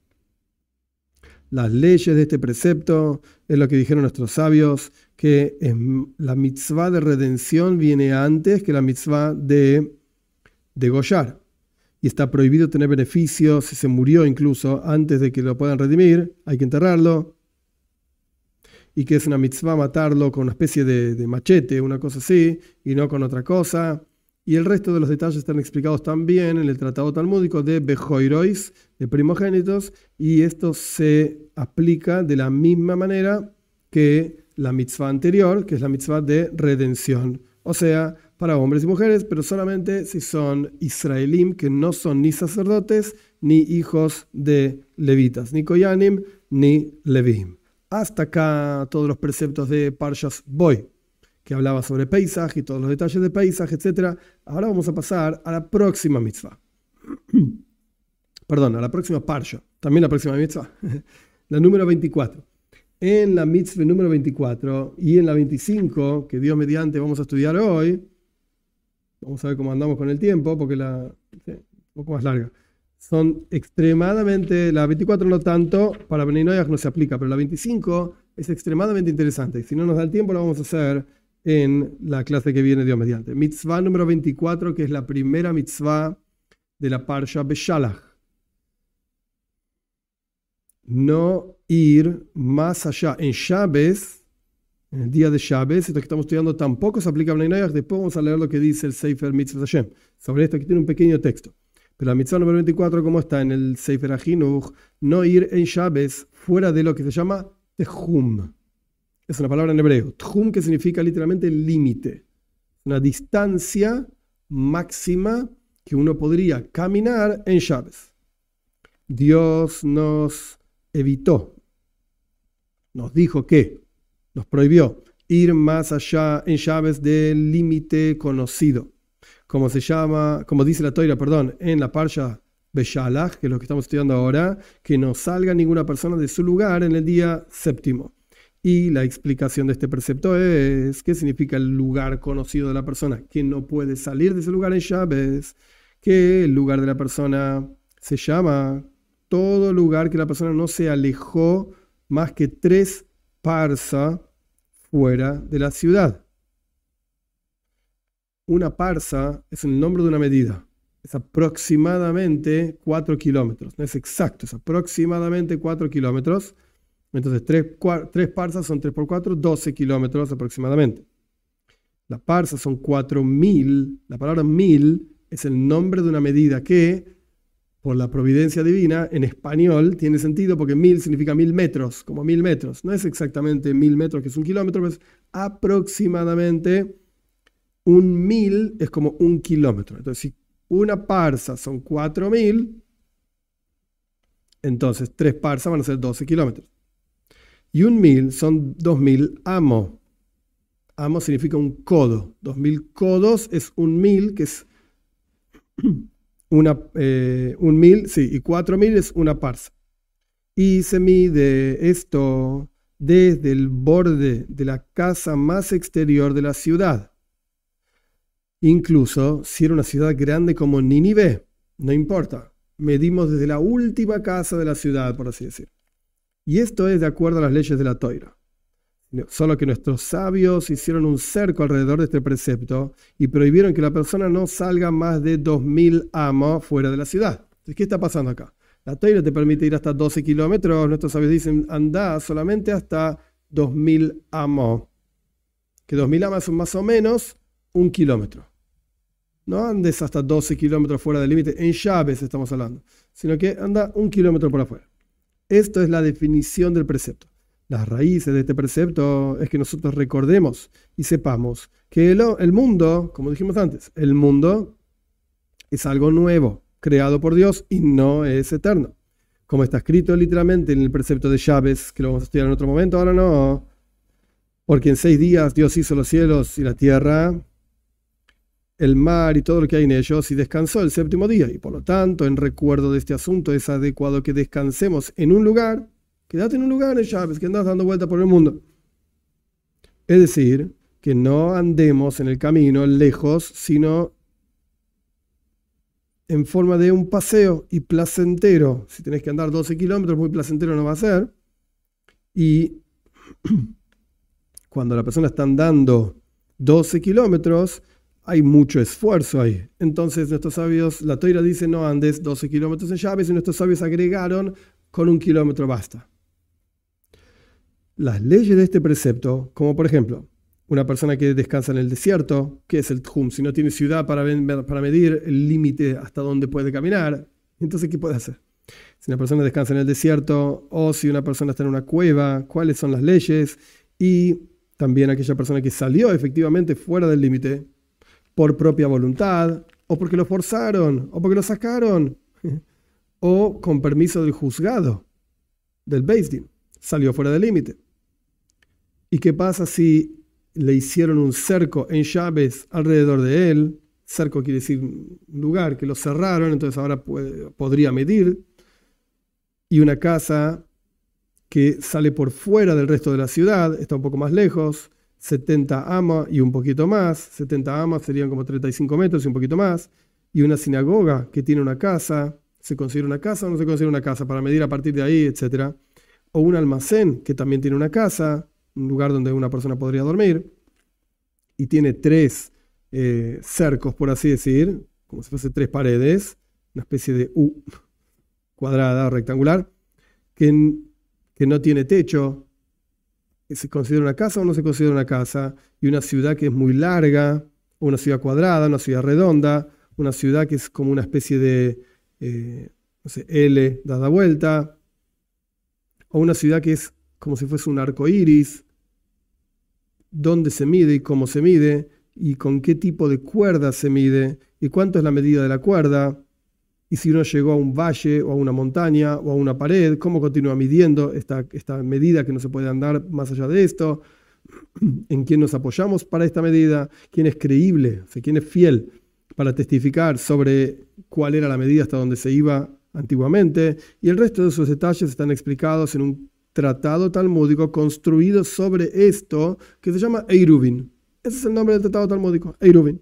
S1: Las leyes de este precepto es lo que dijeron nuestros sabios, que la mitzvah de redención viene antes que la mitzvah de degollar. Y está prohibido tener beneficios si se murió incluso antes de que lo puedan redimir, hay que enterrarlo. Y que es una mitzvah matarlo con una especie de machete, una cosa así, y no con otra cosa. Y el resto de los detalles están explicados también en el tratado talmúdico de Bejoirois, de primogénitos, y esto se aplica de la misma manera que la mitzvah anterior, que es la mitzvah de redención. O sea, para hombres y mujeres, pero solamente si son israelim, que no son ni sacerdotes, ni hijos de levitas, ni koyanim, ni levim. Hasta acá todos los preceptos de Parshas Boy, que hablaba sobre Pesach y todos los detalles de Pesach, etc. Ahora vamos a pasar a la próxima mitzvah. Perdón, a la próxima parsha. También la próxima mitzvah. La número 24. En la mitzvah número 24 y en la 25, que Dios mediante vamos a estudiar hoy, vamos a ver cómo andamos con el tiempo, porque un poco más larga. Son extremadamente, la 24 no tanto, para Bnei Noach no se aplica, pero la 25 es extremadamente interesante. Si no nos da el tiempo, lo vamos a hacer en la clase que viene, Dios mediante. Mitzvah número 24, que es la primera mitzvah de la Parsha Beshalach. No ir más allá. En Shabbos, en el día de Shabbos, esto que estamos estudiando tampoco se aplica a Bnei Noach. Después vamos a leer lo que dice el Sefer Mitzvah Hashem. Sobre esto aquí tiene un pequeño texto. Pero la mitzvah número 24, como está en el Sefer HaChinuch, no ir en Shabbos fuera de lo que se llama Tehum. Es una palabra en hebreo. Tehum, que significa literalmente límite. Una distancia máxima que uno podría caminar en Shabbos. Dios nos evitó, nos dijo que, nos prohibió ir más allá en Shabbos del límite conocido. Como dice la Toira, en la Parsha Beshalach, que es lo que estamos estudiando ahora, que no salga ninguna persona de su lugar en el día séptimo. Y la explicación de este precepto es qué significa el lugar conocido de la persona, que no puede salir de ese lugar en Shabbos, que el lugar de la persona se llama todo lugar que la persona no se alejó más que 3 parsa fuera de la ciudad. Una parsa es el nombre de una medida. es aproximadamente 4 kilómetros. No es exacto, es aproximadamente 4 kilómetros. Entonces 3 parsas son 3 por 4, 12 kilómetros aproximadamente. La parsa son 4000. La palabra 1000 es el nombre de una medida que, por la providencia divina, en español tiene sentido porque 1000 significa 1000 metros, como 1000 metros. No es exactamente 1000 metros, que es un kilómetro, pero es aproximadamente 1000 es como un kilómetro. Entonces, si una parsa son 4000, entonces 3 parsas van a ser 12 kilómetros. Y 1000 son 2000 amo. Amo significa un codo. 2000 codos es 1000, que es un 1000, sí, y 4000 es una parsa. Y se mide esto desde el borde de la casa más exterior de la ciudad. Incluso si era una ciudad grande como Nínive, no importa. Medimos desde la última casa de la ciudad, por así decir. Y esto es de acuerdo a las leyes de la Toira. Solo que nuestros sabios hicieron un cerco alrededor de este precepto y prohibieron que la persona no salga más de 2000 amos fuera de la ciudad. Entonces, ¿qué está pasando acá? La Toira te permite ir hasta 12 kilómetros. Nuestros sabios dicen, anda solamente hasta 2000 amos. Que 2000 amos son más o menos 1 kilómetro. No andes hasta 12 kilómetros fuera del límite. En llaves estamos hablando. Sino que anda 1 kilómetro por afuera. Esto es la definición del precepto. Las raíces de este precepto es que nosotros recordemos y sepamos que el mundo, como dijimos antes, el mundo es algo nuevo, creado por Dios y no es eterno. Como está escrito literalmente en el precepto de llaves, que lo vamos a estudiar en otro momento, ahora no. Porque en 6 días Dios hizo los cielos y la tierra, el mar y todo lo que hay en ellos, y descansó el 7º día. Y por lo tanto, en recuerdo de este asunto, es adecuado que descansemos en un lugar. Quédate en un lugar en llaves, que andas dando vuelta por el mundo. Es decir, que no andemos en el camino lejos, sino en forma de un paseo y placentero. Si tenés que andar 12 kilómetros, muy placentero no va a ser. Y cuando la persona está andando 12 kilómetros, hay mucho esfuerzo ahí. Entonces nuestros sabios, la Toira dice no andes 12 kilómetros en llaves, y nuestros sabios agregaron con 1 kilómetro basta. Las leyes de este precepto, como por ejemplo, una persona que descansa en el desierto, ¿qué es el Tjum? Si no tiene ciudad para medir el límite hasta donde puede caminar, entonces ¿qué puede hacer? Si una persona descansa en el desierto o si una persona está en una cueva, ¿cuáles son las leyes? Y también aquella persona que salió efectivamente fuera del límite por propia voluntad, o porque lo forzaron, o porque lo sacaron, o con permiso del juzgado, del Beis Din, salió fuera del límite. ¿Y qué pasa si le hicieron un cerco en llaves alrededor de él? Cerco quiere decir un lugar que lo cerraron, entonces ahora podría medir. Y una casa que sale por fuera del resto de la ciudad, está un poco más lejos, 70 amas y un poquito más. 70 amas serían como 35 metros y un poquito más. Y una sinagoga que tiene una casa, ¿se considera una casa o no se considera una casa? Para medir a partir de ahí, etc. O un almacén que también tiene una casa, un lugar donde una persona podría dormir, y tiene 3 cercos, por así decir, como si fuese 3 paredes, una especie de U cuadrada o rectangular, que no tiene techo. ¿Se considera una casa o no se considera una casa? Y una ciudad que es muy larga, o una ciudad cuadrada, una ciudad redonda, una ciudad que es como una especie de no sé, L dada vuelta, o una ciudad que es como si fuese un arco iris. ¿Dónde se mide y cómo se mide? ¿Y con qué tipo de cuerda se mide? ¿Y cuánto es la medida de la cuerda? Y si uno llegó a un valle o a una montaña o a una pared, ¿cómo continúa midiendo esta medida que no se puede andar más allá de esto? ¿En quién nos apoyamos para esta medida? ¿Quién es creíble? O sea, ¿quién es fiel para testificar sobre cuál era la medida hasta donde se iba antiguamente? Y el resto de esos detalles están explicados en un tratado talmúdico construido sobre esto que se llama Eiruvin. Ese es el nombre del tratado talmúdico, Eiruvin.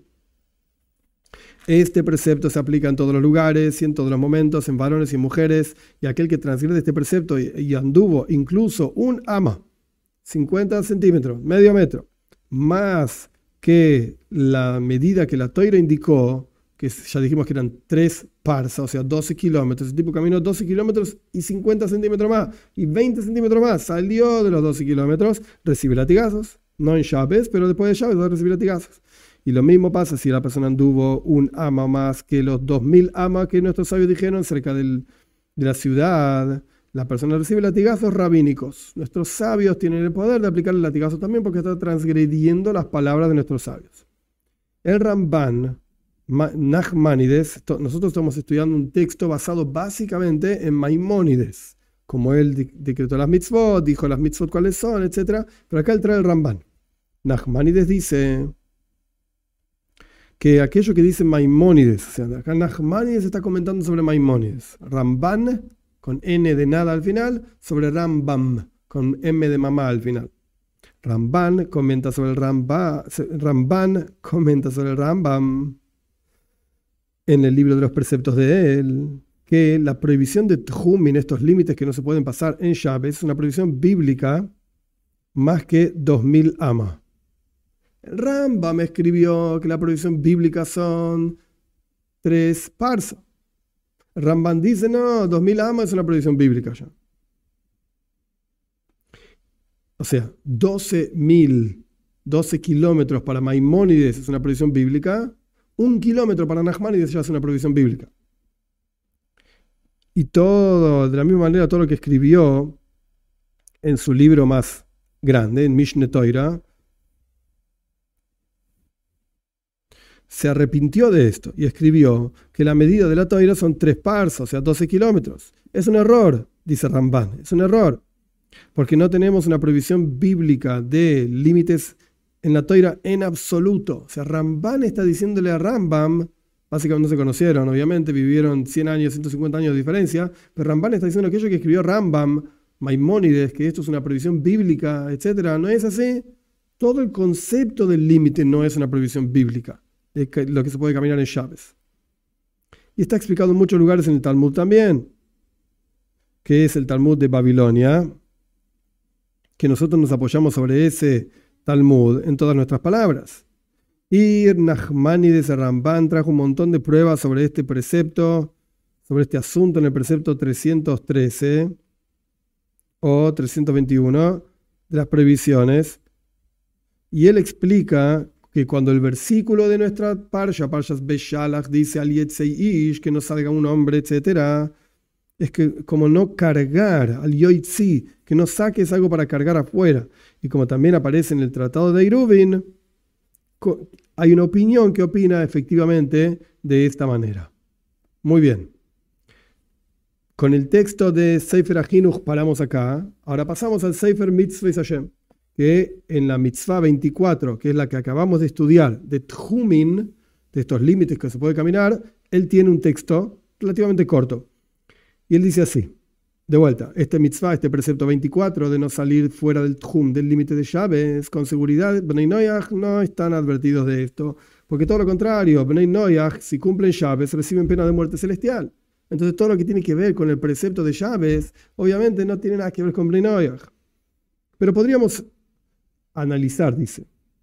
S1: Este precepto se aplica en todos los lugares y en todos los momentos, en varones y mujeres, y aquel que transgrede este precepto y anduvo incluso un ama, 50 centímetros, medio metro, más que la medida que la Toira indicó, que ya dijimos que eran 3 parsas, o sea, 12 kilómetros. El tipo caminó 12 kilómetros y 50 centímetros más, y 20 centímetros más. Salió de los 12 kilómetros, recibe latigazos, no en Shabes, pero después de Shabes va a recibir latigazos. Y lo mismo pasa si la persona anduvo un ama más que los 2000 amas que nuestros sabios dijeron cerca de la ciudad. La persona recibe latigazos rabínicos. Nuestros sabios tienen el poder de aplicar el latigazo también porque está transgrediendo las palabras de nuestros sabios. El Ramban Nachmanides, nosotros estamos estudiando un texto basado básicamente en Maimónides, como él decretó las mitzvot, dijo las mitzvot cuáles son, etc. Pero acá él trae el Ramban. Nachmanides dice que aquello que dice Maimónides, o sea, acá Nachmanides está comentando sobre Maimónides. Ramban, con N de nada al final, sobre Rambam, con M de mamá al final. Ramban comenta sobre el Ramban comenta sobre el Rambam en el libro de los preceptos de él, que la prohibición de Tjumin, estos límites que no se pueden pasar en Shabes, es una prohibición bíblica más que 2000 amas. El Rambam escribió que la prohibición bíblica son 3 parsas. El Rambam dice, no, 2000 amas es una prohibición bíblica ya. O sea, 12 kilómetros para Maimónides es una prohibición bíblica, 1 kilómetro para Nachmanides ya es una prohibición bíblica. Y todo, de la misma manera, todo lo que escribió en su libro más grande, en Mishneh Torah, se arrepintió de esto y escribió que la medida de la Torah son 3 parsas, o sea, 12 kilómetros. Es un error, dice Ramban, es un error, porque no tenemos una prohibición bíblica de límites en la Torah en absoluto. O sea, Ramban está diciéndole a Rambam, básicamente no se conocieron, obviamente, vivieron 100 años, 150 años de diferencia, pero Ramban está diciendo aquello que escribió Rambam, Maimónides, que esto es una prohibición bíblica, etc. No es así. Todo el concepto del límite no es una prohibición bíblica, de lo que se puede caminar en Shabes. Y está explicado en muchos lugares en el Talmud también, que es el Talmud de Babilonia, que nosotros nos apoyamos sobre ese Talmud en todas nuestras palabras. Y Nachmanides Ramban trajo un montón de pruebas sobre este precepto, sobre este asunto en el precepto 313 o 321 de las prohibiciones. Y él explica que cuando el versículo de nuestra Parshas Beshalach dice al Yetzei Ish, que no salga un hombre, etc., es que como no cargar al Yoitzi, que no saques algo para cargar afuera. Y como también aparece en el Tratado de Eruvin, hay una opinión que opina efectivamente de esta manera. Muy bien. Con el texto de Sefer HaChinuch paramos acá. Ahora pasamos al Sefer Mitzvah Hashem, que en la Mitzvah 24, que es la que acabamos de estudiar, de Tjumin, de estos límites que se puede caminar, él tiene un texto relativamente corto. Y él dice así, de vuelta, este mitzvah, este precepto 24 de no salir fuera del tjum, del límite de Shabes, con seguridad, Bnei Noach no están advertidos de esto, porque todo lo contrario, Bnei Noach, si cumplen Shabes, reciben pena de muerte celestial. Entonces todo lo que tiene que ver con el precepto de Shabes, obviamente no tiene nada que ver con Bnei Noach. Pero podríamos analizar, dice,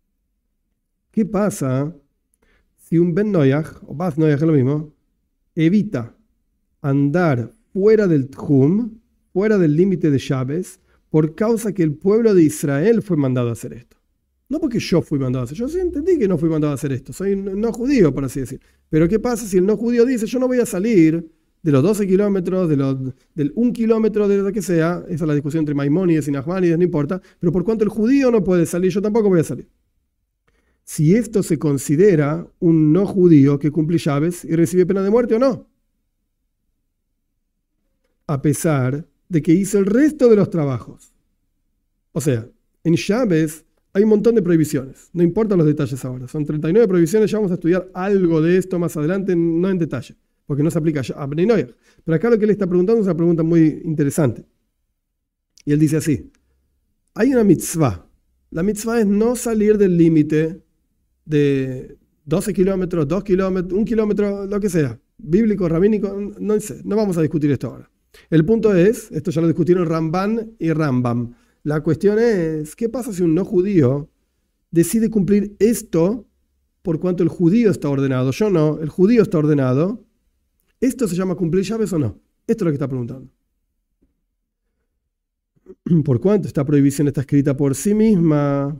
S1: ¿qué pasa si un Ben Noach, o Bas Noach es lo mismo, evita andar fuera del Tjum, fuera del límite de Shabes, por causa que el pueblo de Israel fue mandado a hacer esto? No porque yo fui mandado a hacer, yo sí entendí que no fui mandado a hacer esto, soy no judío, por así decir. Pero ¿qué pasa si el no judío dice, yo no voy a salir de los 12 kilómetros, del 1 kilómetro, de lo que sea? Esa es la discusión entre Maimónides y Nachmanides, no importa, pero por cuanto el judío no puede salir, yo tampoco voy a salir. Si esto se considera un no judío que cumple Shabes y recibe pena de muerte o no, a pesar de que hizo el resto de los trabajos. O sea, en Shabes hay un montón de prohibiciones, no importan los detalles ahora, son 39 prohibiciones, ya vamos a estudiar algo de esto más adelante, no en detalle, porque no se aplica a Bnei Noach. Pero acá lo que él está preguntando es una pregunta muy interesante. Y él dice así, hay una mitzvah, la mitzvah es no salir del límite de 12 kilómetros, 2 kilómetros, 1 kilómetro, lo que sea, bíblico, rabínico, no sé, no vamos a discutir esto ahora. El punto es, esto ya lo discutieron Ramban y Rambam, la cuestión es, ¿qué pasa si un no judío decide cumplir esto por cuanto el judío está ordenado. Yo no, el judío está ordenado. ¿Esto se llama cumplir llaves o no? Esto es lo que está preguntando. Por cuanto esta prohibición está escrita por sí misma,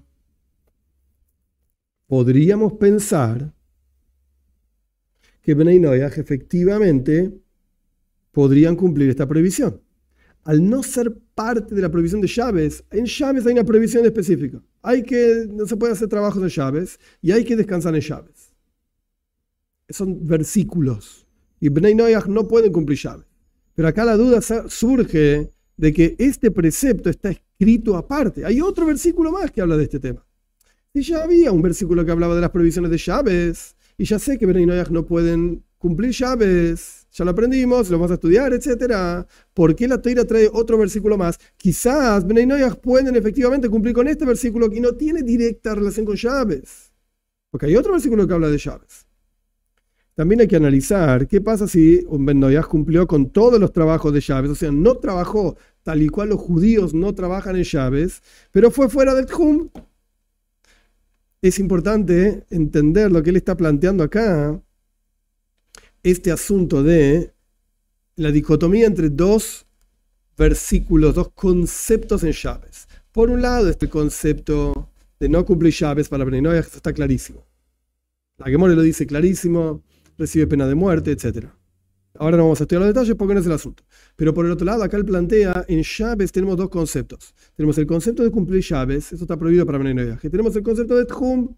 S1: podríamos pensar que Bnei Noach efectivamente podrían cumplir esta prohibición. Al no ser parte de la prohibición de llaves, en llaves hay una prohibición específica. No se puede hacer trabajos en llaves y hay que descansar en llaves. Son versículos. Y Bnei Noach no pueden cumplir llaves. Pero acá la duda surge de que este precepto está escrito aparte. Hay otro versículo más que habla de este tema. Y ya había un versículo que hablaba de las prohibiciones de llaves. Y ya sé que Bnei Noach no pueden cumplir llaves. Ya lo aprendimos, lo vamos a estudiar, etc. ¿Por qué la Torá trae otro versículo más? Quizás Bnei Noach pueden efectivamente cumplir con este versículo que no tiene directa relación con llaves. Porque hay otro versículo que habla de llaves. También hay que analizar qué pasa si un Bnei Noach cumplió con todos los trabajos de llaves, o sea, no trabajó tal y cual los judíos no trabajan en llaves, pero fue fuera del Tjum. Es importante entender lo que él está planteando acá, este asunto de la dicotomía entre dos versículos, dos conceptos en llaves. Por un lado, este concepto de no cumplir llaves para Bnei Noach está clarísimo. La Gemara lo dice clarísimo, recibe pena de muerte, etc. Ahora no vamos a estudiar los detalles porque no es el asunto. Pero por el otro lado, acá él plantea, en llaves tenemos dos conceptos. Tenemos el concepto de cumplir llaves, eso está prohibido para Bnei Noach. Y tenemos el concepto de Tjum.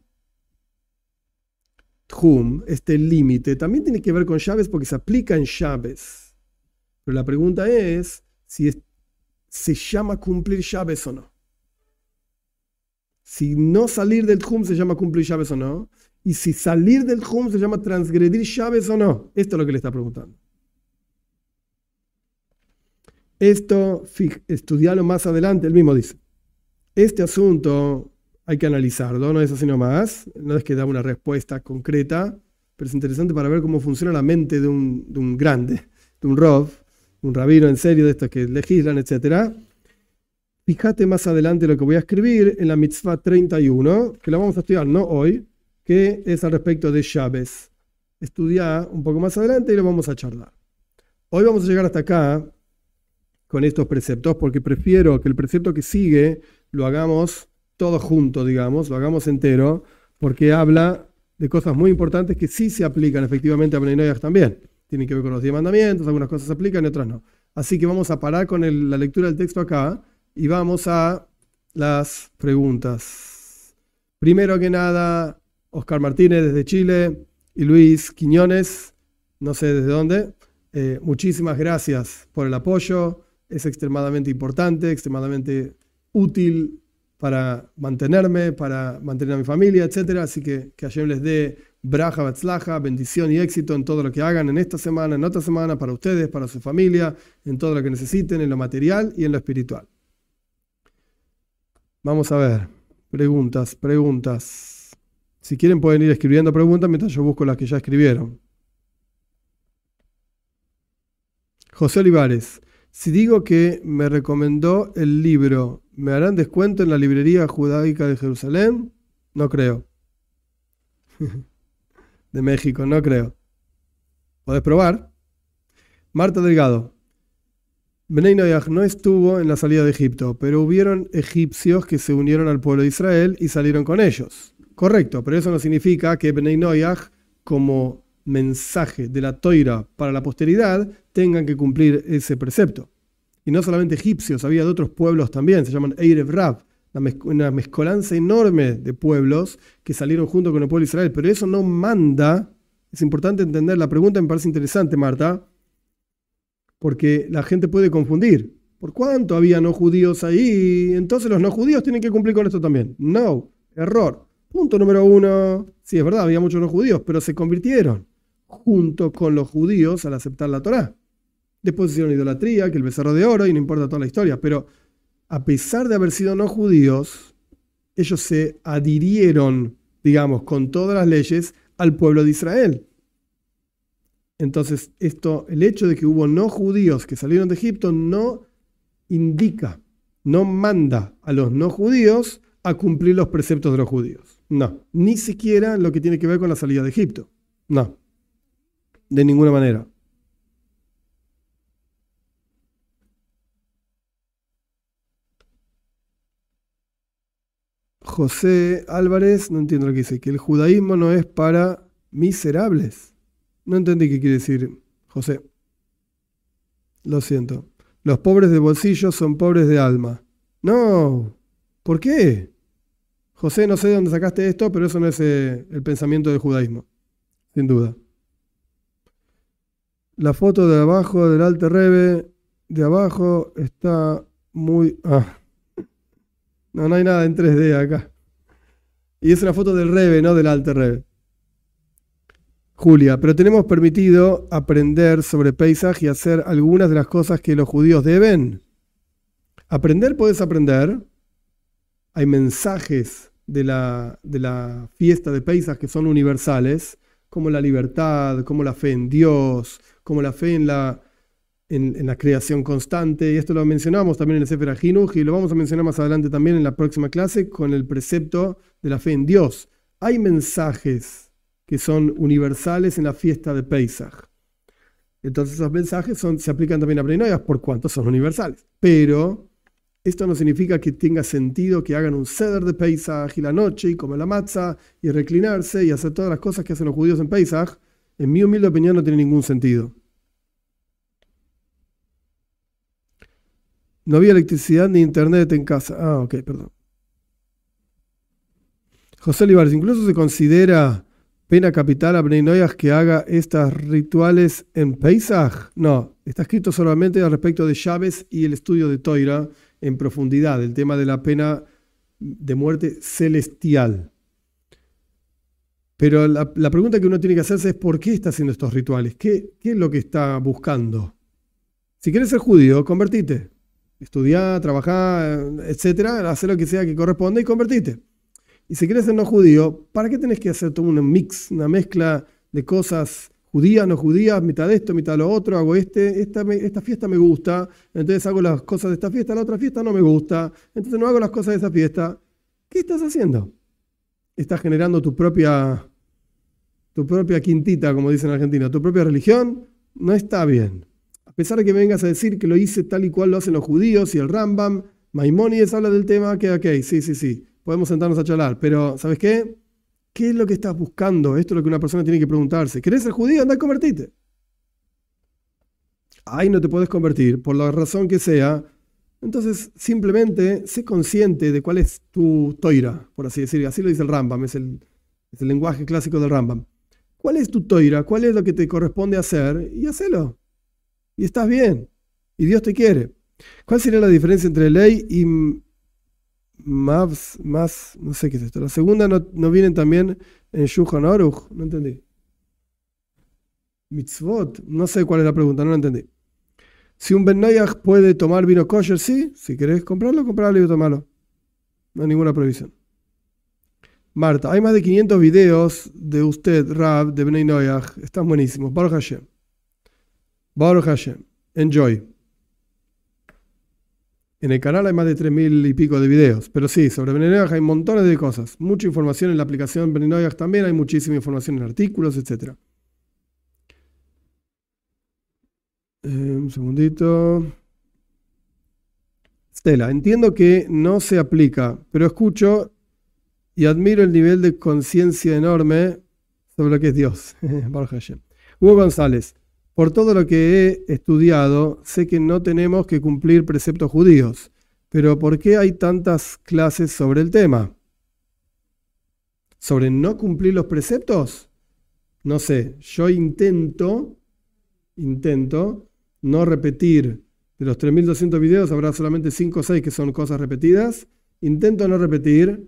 S1: Tjum, este límite, también tiene que ver con llaves porque se aplica en llaves. Pero la pregunta es si se llama cumplir llaves o no. Si no salir del Tjum se llama cumplir llaves o no. Y si salir del Tjum se llama transgredir llaves o no. Esto es lo que le está preguntando. Esto, estudiarlo más adelante, él mismo dice. Este asunto hay que analizarlo, no es así nomás. No es que da una respuesta concreta, pero es interesante para ver cómo funciona la mente de un grande, de un Rav, un rabino en serio de estos que legislan, etc. Fíjate más adelante lo que voy a escribir en la mitzvah 31, que la vamos a estudiar no hoy, que es al respecto de llaves. Estudia un poco más adelante y lo vamos a charlar. Hoy vamos a llegar hasta acá con estos preceptos, porque prefiero que el precepto que sigue lo hagamos todo junto, digamos, lo hagamos entero, porque habla de cosas muy importantes que sí se aplican efectivamente a Bnei Noach también. Tienen que ver con los 10 mandamientos, algunas cosas se aplican y otras no. Así que vamos a parar con la lectura del texto acá y vamos a las preguntas. Primero que nada, Oscar Martínez desde Chile y Luis Quiñones, no sé desde dónde. Muchísimas gracias por el apoyo. Es extremadamente importante, extremadamente útil para mantenerme, para mantener a mi familia, etc. Así que Hashem les dé braja, batzlaja, bendición y éxito en todo lo que hagan en esta semana, en otra semana, para ustedes, para su familia, en todo lo que necesiten, en lo material y en lo espiritual. Vamos a ver. Preguntas. Si quieren pueden ir escribiendo preguntas mientras yo busco las que ya escribieron. José Olivares. Si digo que me recomendó el libro, ¿me harán descuento en la librería judaica de Jerusalén? No creo. De México, no creo. ¿Podés probar? Marta Delgado. Bnei Noach no estuvo en la salida de Egipto, pero hubieron egipcios que se unieron al pueblo de Israel y salieron con ellos. Correcto, pero eso no significa que Bnei Noach, como mensaje de la Toira para la posteridad, tengan que cumplir ese precepto. Y no solamente egipcios, había de otros pueblos también, se llaman Erev Rav, una mezcolanza enorme de pueblos que salieron junto con el pueblo de Israel, pero eso no manda, es importante entender, la pregunta me parece interesante, Marta, porque la gente puede confundir. ¿Por cuánto había no judíos ahí? Entonces los no judíos tienen que cumplir con esto también. No, error. Punto número 1, sí, es verdad, había muchos no judíos, pero se convirtieron junto con los judíos al aceptar la Torá. Después hicieron idolatría, que el becerro de oro, y no importa toda la historia, pero a pesar de haber sido no judíos, ellos se adhirieron, digamos, con todas las leyes al pueblo de Israel. Entonces, el hecho de que hubo no judíos que salieron de Egipto no indica, no manda a los no judíos a cumplir los preceptos de los judíos. No, ni siquiera lo que tiene que ver con la salida de Egipto. No, de ninguna manera. José Álvarez, no entiendo lo que dice, que el judaísmo no es para miserables. No entendí qué quiere decir, José. Lo siento. Los pobres de bolsillo son pobres de alma. No, ¿por qué? José, no sé de dónde sacaste esto, pero eso no es el pensamiento del judaísmo, sin duda. La foto de abajo del Alter Rebbe, de abajo, está muy... No, no hay nada en 3D acá. Y es una foto del Rebbe, no del Alter Rebbe. Julia, pero tenemos permitido aprender sobre Pesaj y hacer algunas de las cosas que los judíos deben. Aprender puedes aprender. Hay mensajes de la fiesta de Pesaj que son universales, como la libertad, como la fe en Dios, como la fe en la creación constante. Y esto lo mencionamos también en el Sefer HaJinuj y lo vamos a mencionar más adelante también en la próxima clase con el precepto de la fe en Dios. Hay mensajes que son universales en la fiesta de Pesaj. Entonces esos mensajes se aplican también a Bnei Noach por cuanto son universales. Pero esto no significa que tenga sentido que hagan un seder de Pesaj y la noche y comer la matzah y reclinarse y hacer todas las cosas que hacen los judíos en Pesaj. En mi humilde opinión no tiene ningún sentido. No había electricidad ni internet en casa. Ok, perdón. José Olivares, incluso se considera pena capital a Bnei Noach que haga estos rituales en Pesaj. No, está escrito solamente al respecto de Shabbos y el estudio de Toira en profundidad, el tema de la pena de muerte celestial. Pero la pregunta que uno tiene que hacerse es ¿por qué está haciendo estos rituales? ¿Qué es lo que está buscando? Si quieres ser judío, convertite. Estudiar, trabajar, etcétera, hacer lo que sea que corresponda y convertite. Y si quieres ser no judío, ¿para qué tenés que hacer todo un mix, una mezcla de cosas judías, no judías, mitad de esto, mitad de lo otro? Hago esta fiesta me gusta, entonces hago las cosas de esta fiesta, la otra fiesta no me gusta, entonces no hago las cosas de esa fiesta. ¿Qué estás haciendo? Estás generando tu propia quintita, como dicen en Argentina, tu propia religión. No está bien. A pesar de que me vengas a decir que lo hice tal y cual lo hacen los judíos y el Rambam, Maimónides habla del tema, que ok, sí. Podemos sentarnos a charlar, pero ¿sabes qué? ¿Qué es lo que estás buscando? Esto es lo que una persona tiene que preguntarse. ¿Querés ser judío? Anda a convertirte. Ay, no te podés convertir, por la razón que sea. Entonces, simplemente sé consciente de cuál es tu toira, por así decir. Así lo dice el Rambam, es el lenguaje clásico del Rambam. ¿Cuál es tu toira? ¿Cuál es lo que te corresponde hacer? Y hacelo. Y estás bien. Y Dios te quiere. ¿Cuál sería la diferencia entre ley y más, no sé qué es esto? La segunda no vienen también en Shulchan Aruch, no entendí. Mitzvot, no sé cuál es la pregunta, no la entendí. Si un Ben Noach puede tomar vino kosher, sí, si querés comprarlo y tomarlo. No hay ninguna prohibición. Marta, hay más de 500 videos de usted, Rab, de Bnei Noach, están buenísimos. Baruch Hashem. Baruch Hashem. Enjoy. En el canal hay más de 3.000 y pico de videos, pero sí, sobre Bnei Noach hay montones de cosas. Mucha información en la aplicación Bnei Noach también, hay muchísima información en artículos, etc. Un segundito. Stella, entiendo que no se aplica, pero escucho y admiro el nivel de conciencia enorme sobre lo que es Dios. Baruch Hashem. Hugo González. Por todo lo que he estudiado, sé que no tenemos que cumplir preceptos judíos, pero ¿por qué hay tantas clases sobre el tema? ¿Sobre no cumplir los preceptos? No sé, yo intento no repetir. De los 3.200 videos habrá solamente 5 o 6 que son cosas repetidas. Intento no repetir,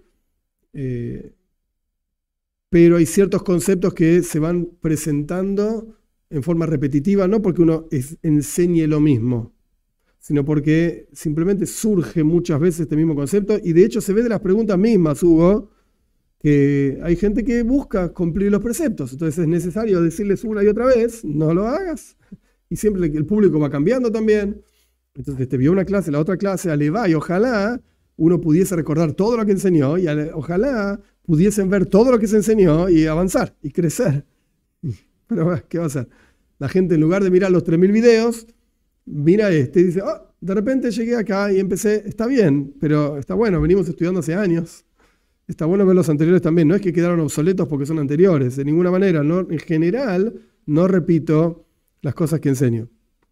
S1: pero hay ciertos conceptos que se van presentando en forma repetitiva, no porque uno enseñe lo mismo, sino porque simplemente surge muchas veces este mismo concepto y de hecho se ve de las preguntas mismas, Hugo, que hay gente que busca cumplir los preceptos, entonces es necesario decirles una y otra vez, no lo hagas, y siempre el público va cambiando también, entonces te vio una clase, la otra clase, alevá y ojalá uno pudiese recordar todo lo que enseñó y ojalá pudiesen ver todo lo que se enseñó y avanzar y crecer. Pero bueno, ¿qué va a hacer? La gente, en lugar de mirar los 3000 videos, mira y dice, oh, de repente llegué acá y empecé, está bien, pero está bueno, venimos estudiando hace años. Está bueno ver los anteriores también. No es que quedaron obsoletos porque son anteriores, de ninguna manera. No, en general, no repito las cosas que enseño.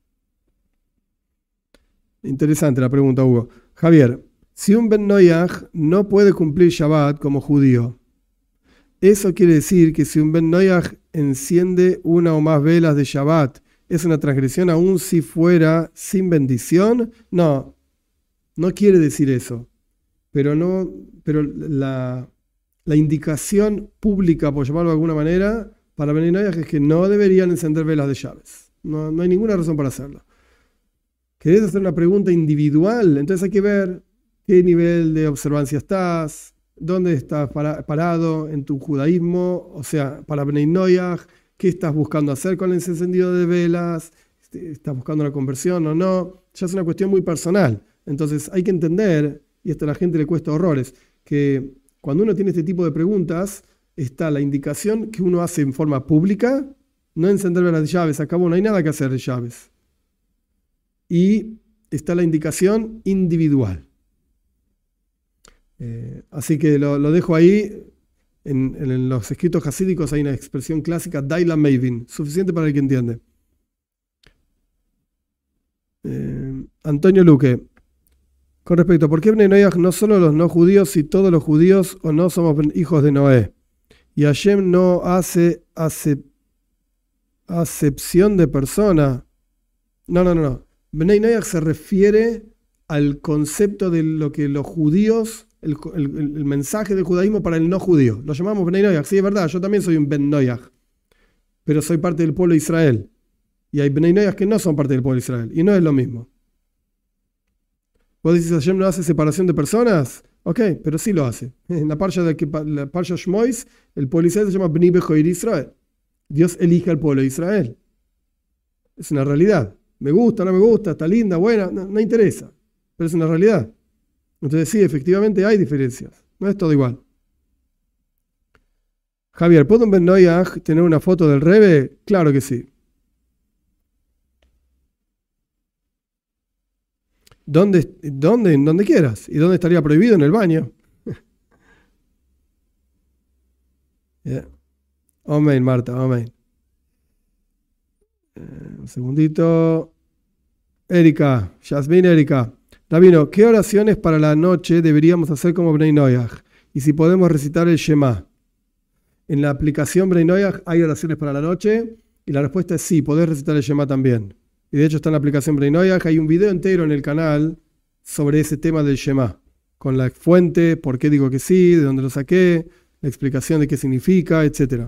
S1: Interesante la pregunta, Hugo. Javier, si un Ben Noyaj no puede cumplir Shabbat como judío, ¿eso quiere decir que si un Ben Noyaj enciende una o más velas de Shabbat, es una transgresión aún si fuera sin bendición? No, no quiere decir eso. Pero la indicación pública, por llamarlo de alguna manera, para Ben Noyaj es que no deberían encender velas de Shabbat. No hay ninguna razón para hacerlo. ¿Querés hacer una pregunta individual? Entonces hay que ver qué nivel de observancia estás, dónde estás parado en tu judaísmo, o sea, para Ben Noyaj, qué estás buscando hacer con el encendido de velas, estás buscando la conversión o no, ya es una cuestión muy personal. Entonces hay que entender, y esto a la gente le cuesta horrores, que cuando uno tiene este tipo de preguntas, está la indicación que uno hace en forma pública, no encender velas de llaves, acabó, no hay nada que hacer de llaves. Y está la indicación individual. Así que lo dejo ahí. En los escritos hasídicos hay una expresión clásica, Daila Meivin, suficiente para el que entiende. Antonio Luque, con respecto a por qué Ben Noyaj no solo los no judíos, si todos los judíos o no somos hijos de Noé. Y Hashem no hace acepción de persona. No. Ben Noyaj se refiere al concepto de lo que los judíos, el mensaje del judaísmo para el no judío. Lo llamamos Ben Noyaj. Sí, es verdad, yo también soy un Ben Noyaj, pero soy parte del pueblo de Israel. Y hay Ben Noyaj que no son parte del pueblo de Israel. Y no es lo mismo. ¿Vos decís Hashem no hace separación de personas? Ok, pero sí lo hace. En la parsha Shmois, el pueblo de Israel se llama Bnei Bechoir Israel. Dios elige al pueblo de Israel. Es una realidad. Me gusta, no me gusta, está linda, buena, no interesa. Pero es una realidad. Entonces sí, efectivamente hay diferencias. No es todo igual. Javier, ¿puedo un Ben Noyaj tener una foto del Rebbe? Claro que sí. ¿Dónde quieras? ¿Y dónde estaría prohibido? En el baño. Yeah. Amén, Marta, amén. Un segundito. Yasmín Erika. Rabino, ¿qué oraciones para la noche deberíamos hacer como Bnei Noyaj? Y si podemos recitar el Shema. En la aplicación Bnei Noyaj hay oraciones para la noche y la respuesta es sí, podés recitar el Shema también. Y de hecho está en la aplicación Bnei Noyaj, hay un video entero en el canal sobre ese tema del Shema, con la fuente, por qué digo que sí, de dónde lo saqué, la explicación de qué significa, etc.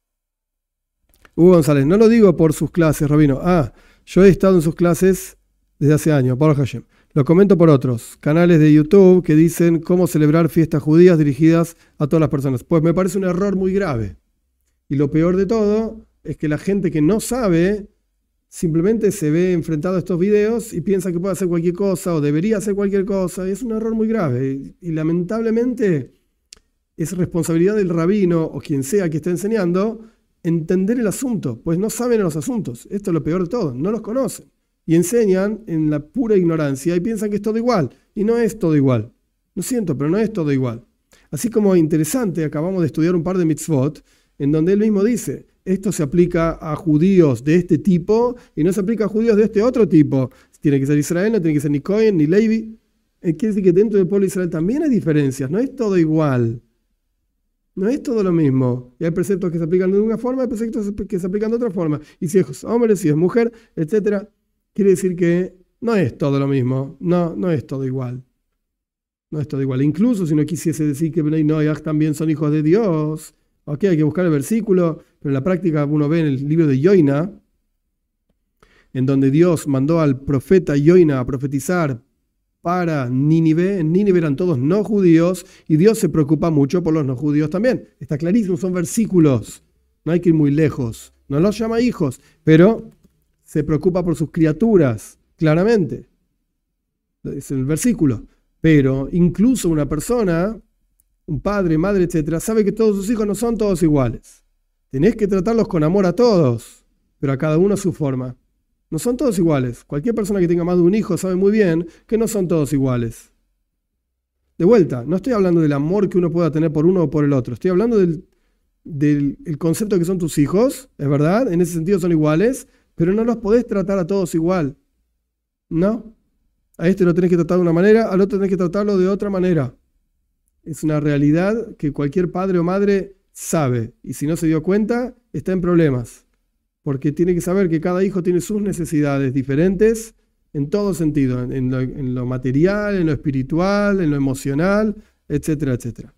S1: Hugo González, no lo digo por sus clases, Rabino. Yo he estado en sus clases desde hace años, Baruch Hashem. Lo comento por otros canales de YouTube que dicen cómo celebrar fiestas judías dirigidas a todas las personas. Pues me parece un error muy grave. Y lo peor de todo es que la gente que no sabe simplemente se ve enfrentado a estos videos y piensa que puede hacer cualquier cosa o debería hacer cualquier cosa. Y es un error muy grave. Y lamentablemente es responsabilidad del rabino o quien sea que esté enseñando entender el asunto, pues no saben los asuntos. Esto es lo peor de todo, no los conocen. Y enseñan en la pura ignorancia y piensan que es todo igual. Y no es todo igual. Lo siento, pero no es todo igual. Así como interesante, acabamos de estudiar un par de mitzvot en donde él mismo dice, esto se aplica a judíos de este tipo y no se aplica a judíos de este otro tipo. Tiene que ser Israel, no tiene que ser ni Cohen ni Levi. Quiere decir que dentro del pueblo de Israel también hay diferencias, no es todo igual. No es todo lo mismo. Y hay preceptos que se aplican de una forma, hay preceptos que se aplican de otra forma. Y si es hombre, si es mujer, etc. Quiere decir que no es todo lo mismo. No es todo igual. No es todo igual. Incluso si no quisiese decir que Bnei Noyaj también son hijos de Dios, ok, hay que buscar el versículo, pero en la práctica uno ve en el libro de Yoina, en donde Dios mandó al profeta Yoina a profetizar para Nínive. En Nínive eran todos no judíos y Dios se preocupa mucho por los no judíos también. Está clarísimo, son versículos. No hay que ir muy lejos. No los llama hijos, pero se preocupa por sus criaturas, claramente. Es el versículo. Pero incluso una persona, un padre, madre, etcétera, sabe que todos sus hijos no son todos iguales. Tenés que tratarlos con amor a todos, pero a cada uno a su forma. No son todos iguales. Cualquier persona que tenga más de un hijo sabe muy bien que no son todos iguales. De vuelta, no estoy hablando del amor que uno pueda tener por uno o por el otro. Estoy hablando del concepto que son tus hijos, es verdad, en ese sentido son iguales, pero no los podés tratar a todos igual. No. A este lo tenés que tratar de una manera, al otro tenés que tratarlo de otra manera. Es una realidad que cualquier padre o madre sabe. Y si no se dio cuenta, está en problemas. Porque tiene que saber que cada hijo tiene sus necesidades diferentes en todo sentido. En lo material, en lo espiritual, en lo emocional, etcétera, etcétera.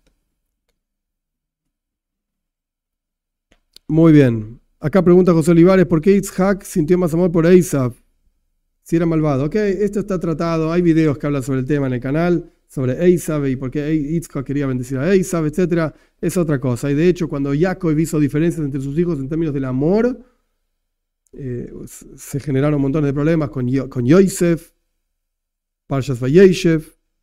S1: Muy bien. Acá pregunta José Olivares, ¿por qué Yitzhak sintió más amor por Esav? Si era malvado. Ok, esto está tratado. Hay videos que hablan sobre el tema en el canal, sobre Esav y por qué Yitzhak quería bendecir a Esav, etc. Es otra cosa. Y de hecho, cuando Jacob hizo diferencias entre sus hijos en términos del amor, se generaron montones de problemas con Yosef, Parshas Vayeshev.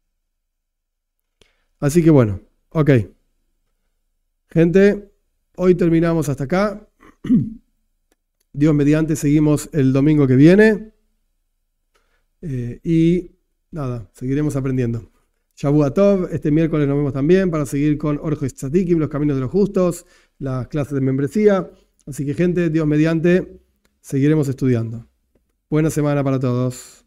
S1: Así que bueno, ok. Gente, hoy terminamos hasta acá. Dios mediante, seguimos el domingo que viene. Y nada, seguiremos aprendiendo. Shavua Tov, este miércoles nos vemos también para seguir con Orjos Tzadikim, los caminos de los justos, las clases de membresía. Así que gente, Dios mediante, seguiremos estudiando. Buena semana para todos.